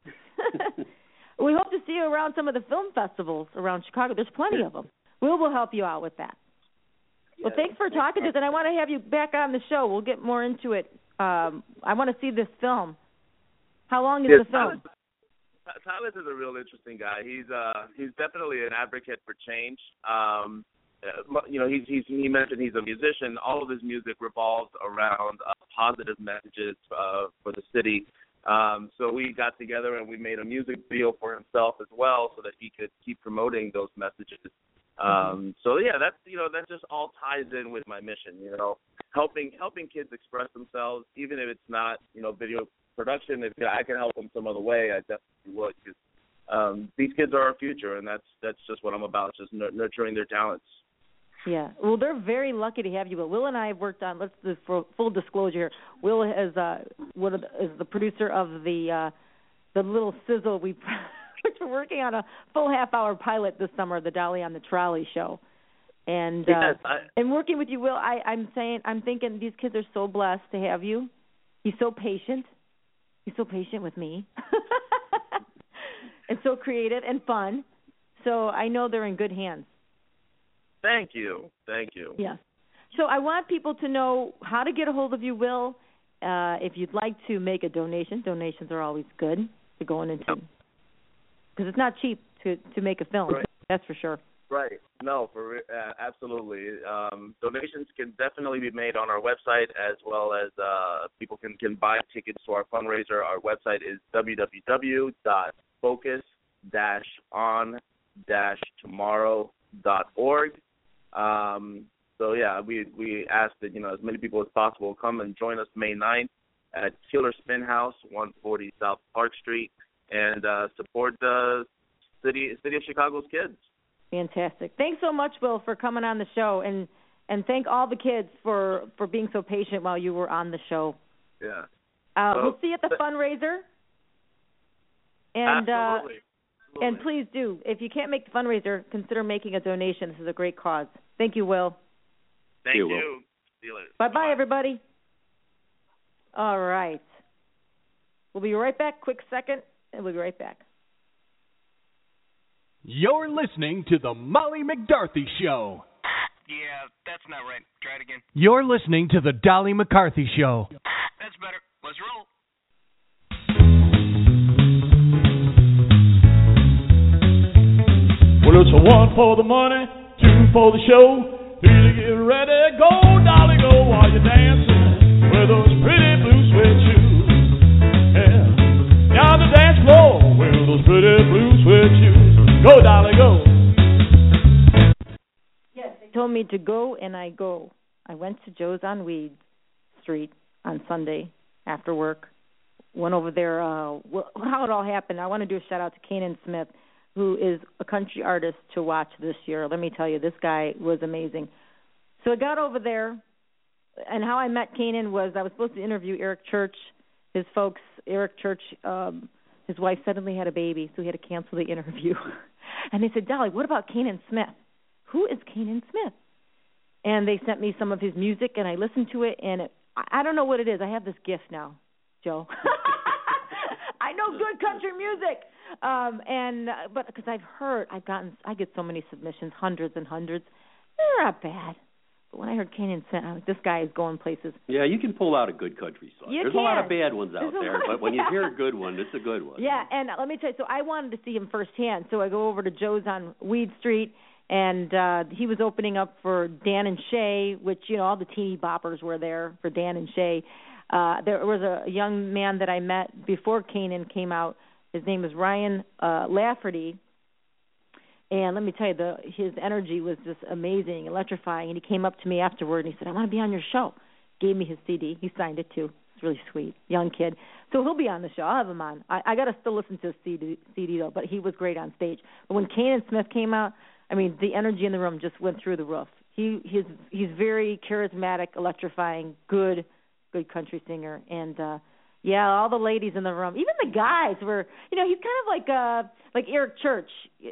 We hope to see you around some of the film festivals around Chicago. There's plenty of them. Will help you out with that. Yes. Well, thanks for talking to us, and I want to have you back on the show. We'll get more into it. I want to see this film. How long is the film? Tyler is a real interesting guy. He's definitely an advocate for change. He mentioned he's a musician. All of his music revolves around positive messages for the city. So we got together and we made a music video for himself as well, so that he could keep promoting those messages. So yeah, that just all ties in with my mission. Helping kids express themselves, even if it's not video production. If I can help them some other way, I definitely would. Because these kids are our future, and that's just what I'm about, just nurturing their talents. Yeah, well, they're very lucky to have you. But Will and I have worked on. Let's do full disclosure. Will is the producer of the Little Sizzle. We're working on a full half-hour pilot this summer, the Dolly on the Trolley show. And and working with you, Will, I'm thinking these kids are so blessed to have you. He's so patient. He's so patient with me. And so creative and fun. So I know they're in good hands. Thank you. Yeah. So I want people to know how to get a hold of you, Will. If you'd like to make a donation, donations are always good to going into, because it's not cheap to make a film. Right. That's for sure. Right. No, absolutely. Donations can definitely be made on our website, as well as people can buy tickets to our fundraiser. Our website is www.focus-on-tomorrow.org. So yeah, we ask that as many people as possible come and join us May 9th at Killer Spin House, 140 South Park Street, and support the city of Chicago's kids. Fantastic. Thanks so much, Will, for coming on the show, and thank all the kids for being so patient while you were on the show. Yeah. We'll see you at the fundraiser. And absolutely. And please do, if you can't make the fundraiser, consider making a donation. This is a great cause. Thank you, Will. Thank you. See you later. Bye-bye, everybody. All right. We'll be right back. Quick second, and we'll be right back. You're listening to the Molly McDarty Show. Yeah, that's not right. Try it again. You're listening to the Dolly McCarthy Show. That's better. Let's roll. Well, it's a 1 for the money, 2 for the show. 3 to get ready, go, Dolly, go while you're dancing with those pretty blue suede shoes. Yeah, down the dance floor with those pretty blue suede shoes. Go, Dolly, go. Yes, they told me to go, and I go. I went to Joe's on Weed Street on Sunday after work. Went over there. How it all happened, I want to do a shout-out to Kanan Smith, who is a country artist to watch this year. Let me tell you, this guy was amazing. So I got over there, and how I met Kanan was I was supposed to interview Eric Church, his folks. Eric Church, his wife suddenly had a baby, so he had to cancel the interview. And they said, Dolly, what about Kanan Smith? Who is Kanan Smith? And they sent me some of his music, and I listened to it, and I don't know what it is. I have this gift now, Joe. I know good country music. But because I get so many submissions, hundreds and hundreds. They're not bad. But when I heard Kanan Smith, I was like, this guy is going places. Yeah, you can pull out a good country song. There's a lot of bad ones out there, but when you hear a good one, it's a good one. Yeah, and let me tell you, so I wanted to see him firsthand. So I go over to Joe's on Weed Street, and he was opening up for Dan and Shay, which, all the teeny boppers were there for Dan and Shay. There was a young man that I met before Kanan came out. His name is Ryan Lafferty. And let me tell you, his energy was just amazing, electrifying. And he came up to me afterward and he said, I want to be on your show. Gave me his CD. He signed it too. It's really sweet, young kid. So he'll be on the show. I'll have him on. I got to still listen to his CD though, but he was great on stage. But when Kanan Smith came out, I mean, the energy in the room just went through the roof. He's very charismatic, electrifying, good country singer. And yeah, all the ladies in the room, even the guys were, he's kind of like Eric Church.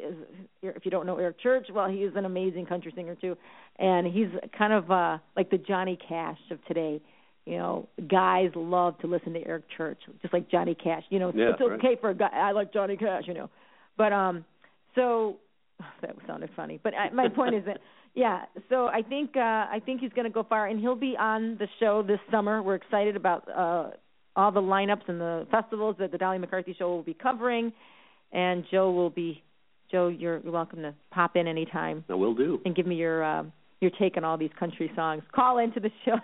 If you don't know Eric Church, well, he is an amazing country singer too. And he's kind of like the Johnny Cash of today. Guys love to listen to Eric Church, just like Johnny Cash. It's okay for a guy. I like Johnny Cash, But so that sounded funny. But my point is that, yeah. So I think he's going to go far, and he'll be on the show this summer. We're excited about all the lineups and the festivals that the Dolly McCarthy Show will be covering. And Joe, you're welcome to pop in anytime. I will do. And give me your take on all these country songs. Call into the show.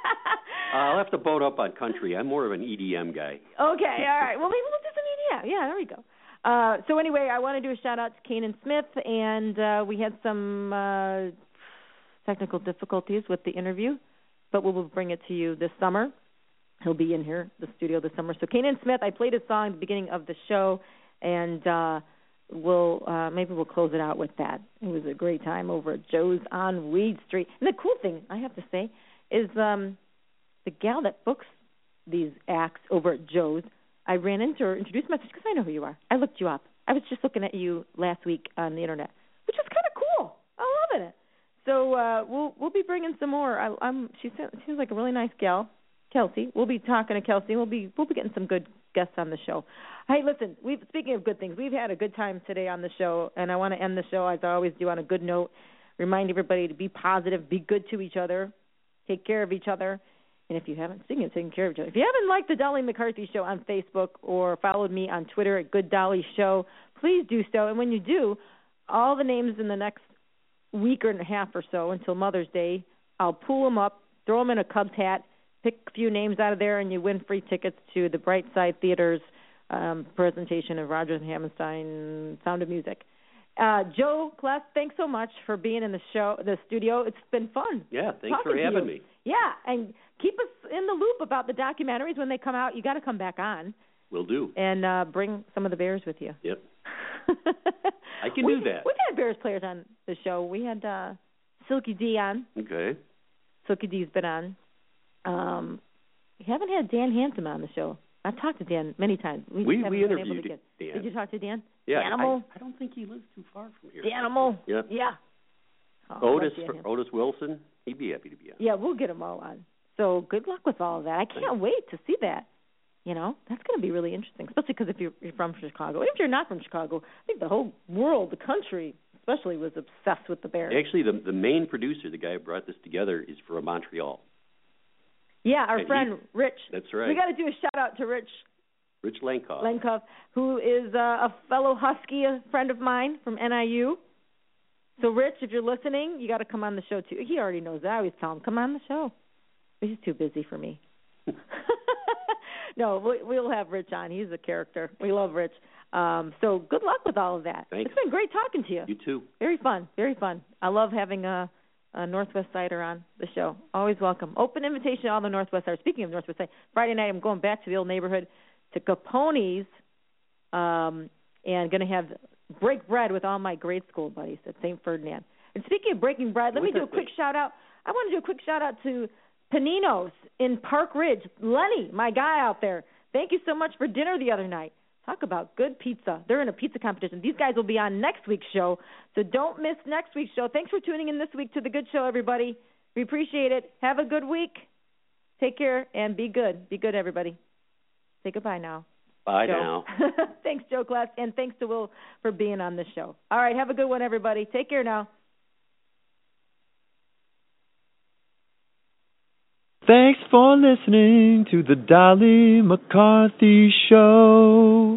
I'll have to boat up on country. I'm more of an EDM guy. Okay, all right. Well, maybe we'll do some EDM. Yeah, there we go. So anyway, I want to do a shout-out to Kanan Smith, and we had some technical difficulties with the interview, but we will bring it to you this summer. He'll be in here, the studio this summer. So Kanan Smith, I played his song at the beginning of the show, and maybe we'll close it out with that. It was a great time over at Joe's on Weed Street. And the cool thing, I have to say, is the gal that books these acts over at Joe's, I ran into her, introduced myself, because I know who you are. I looked you up. I was just looking at you last week on the internet, which is kind of cool. I'm loving it. So we'll be bringing some more. She seems like a really nice gal, Kelsey. We'll be talking to Kelsey. We'll be getting some good guests on the show. Hey, listen, speaking of good things, we've had a good time today on the show, and I want to end the show, as I always do, on a good note. Remind everybody to be positive, be good to each other, take care of each other. And if you haven't, taking care of each other. If you haven't liked the Dolly McCarthy Show on Facebook or followed me on Twitter at Good Dolly Show, please do so. And when you do, all the names in the next week and a half or so until Mother's Day, I'll pull them up, throw them in a Cubs hat, pick a few names out of there, and you win free tickets to the Brightside Theater's presentation of Rodgers and Hammerstein Sound of Music. Joe Kless, thanks so much for being in the studio. It's been fun. Yeah, thanks for having me. Yeah, and keep us in the loop about the documentaries when they come out. You got to come back on. Will do. And bring some of the Bears with you. Yep. I can do that. We've had Bears players on the show. We had Silky D on. Okay. Silky D's been on. We haven't had Dan Hansen on the show. I've talked to Dan many times. We interviewed Dan. Did you talk to Dan? Yeah. Danimal? I don't think he lives too far from here. Danimal? Yep. Yeah. Oh, Otis Wilson, he'd be happy to be on. Yeah, we'll get them all on. So good luck with all of that. I can't wait to see that. You know, that's going to be really interesting, especially because if you're from Chicago. Even if you're not from Chicago, I think the whole world, the country especially, was obsessed with the Bears. Actually, the main producer, the guy who brought this together, is from Montreal. Yeah, our friend Rich. That's right. We got to do a shout-out to Rich Lenkoff, who is a fellow Husky, a friend of mine from NIU. So, Rich, if you're listening, you got to come on the show, too. He already knows that. I always tell him, come on the show. He's too busy for me. No, we'll have Rich on. He's a character. We love Rich. So good luck with all of that. Thanks. It's been great talking to you. You too. Very fun. Very fun. I love having a Northwest Sider on the show. Always welcome. Open invitation to all the Northwest Siders. Speaking of Northwest Side, Friday night I'm going back to the old neighborhood to Capone's and going to have break bread with all my grade school buddies at St. Ferdinand. And speaking of breaking bread, let me do a quick shout-out. I want to do a quick shout-out to Panino's in Park Ridge. Lenny, my guy out there, thank you so much for dinner the other night. Talk about good pizza. They're in a pizza competition. These guys will be on next week's show, so don't miss next week's show. Thanks for tuning in this week to The Good Show, everybody. We appreciate it. Have a good week. Take care and be good. Be good, everybody. Say goodbye now. Bye Joe. now. Thanks, Joe Class, and thanks to Will for being on the show. All right, have a good one, everybody. Take care now. Thanks for listening to the Dolly McCarthy Show.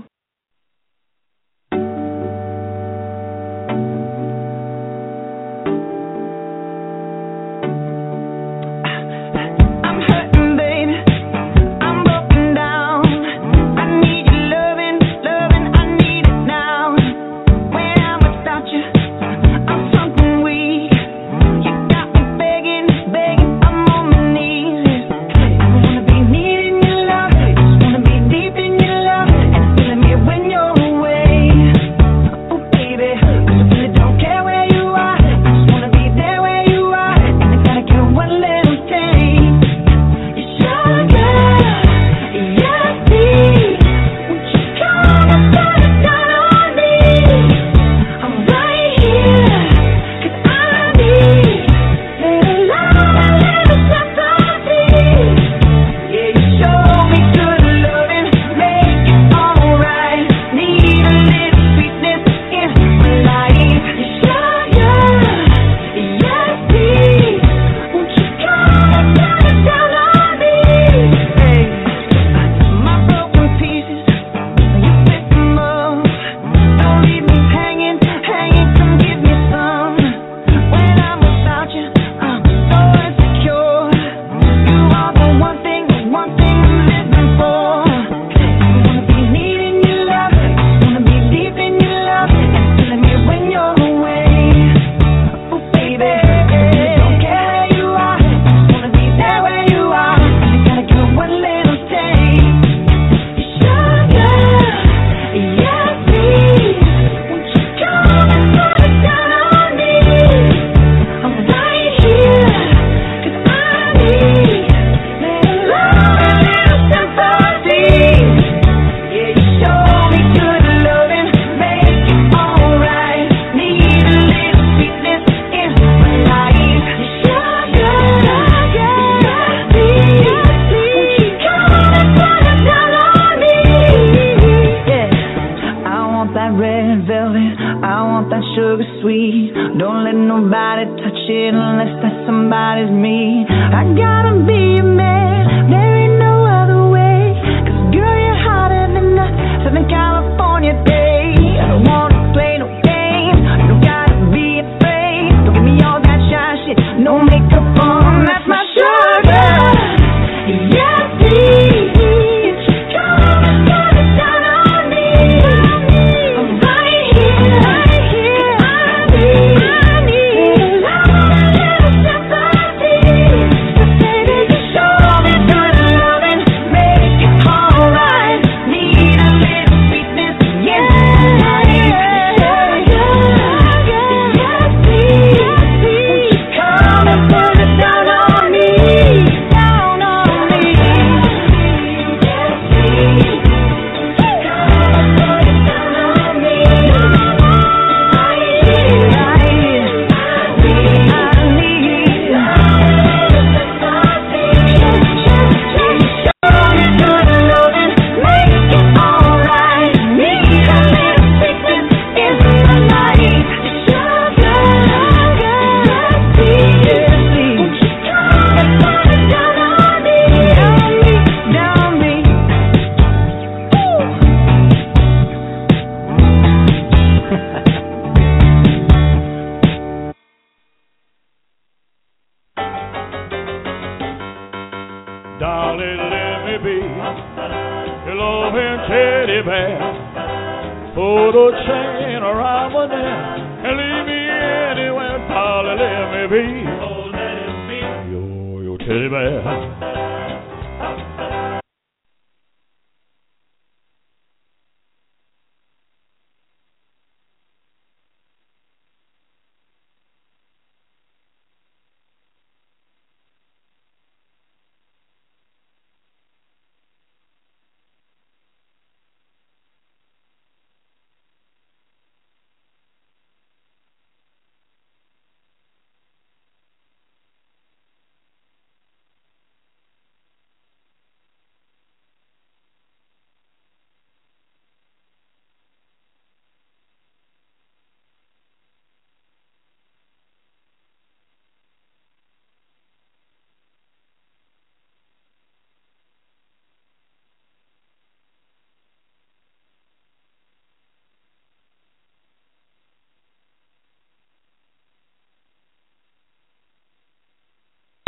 darling, let me be your loving teddy bear. Put a chain around my neck and leave me anywhere, darling, let me be your teddy bear.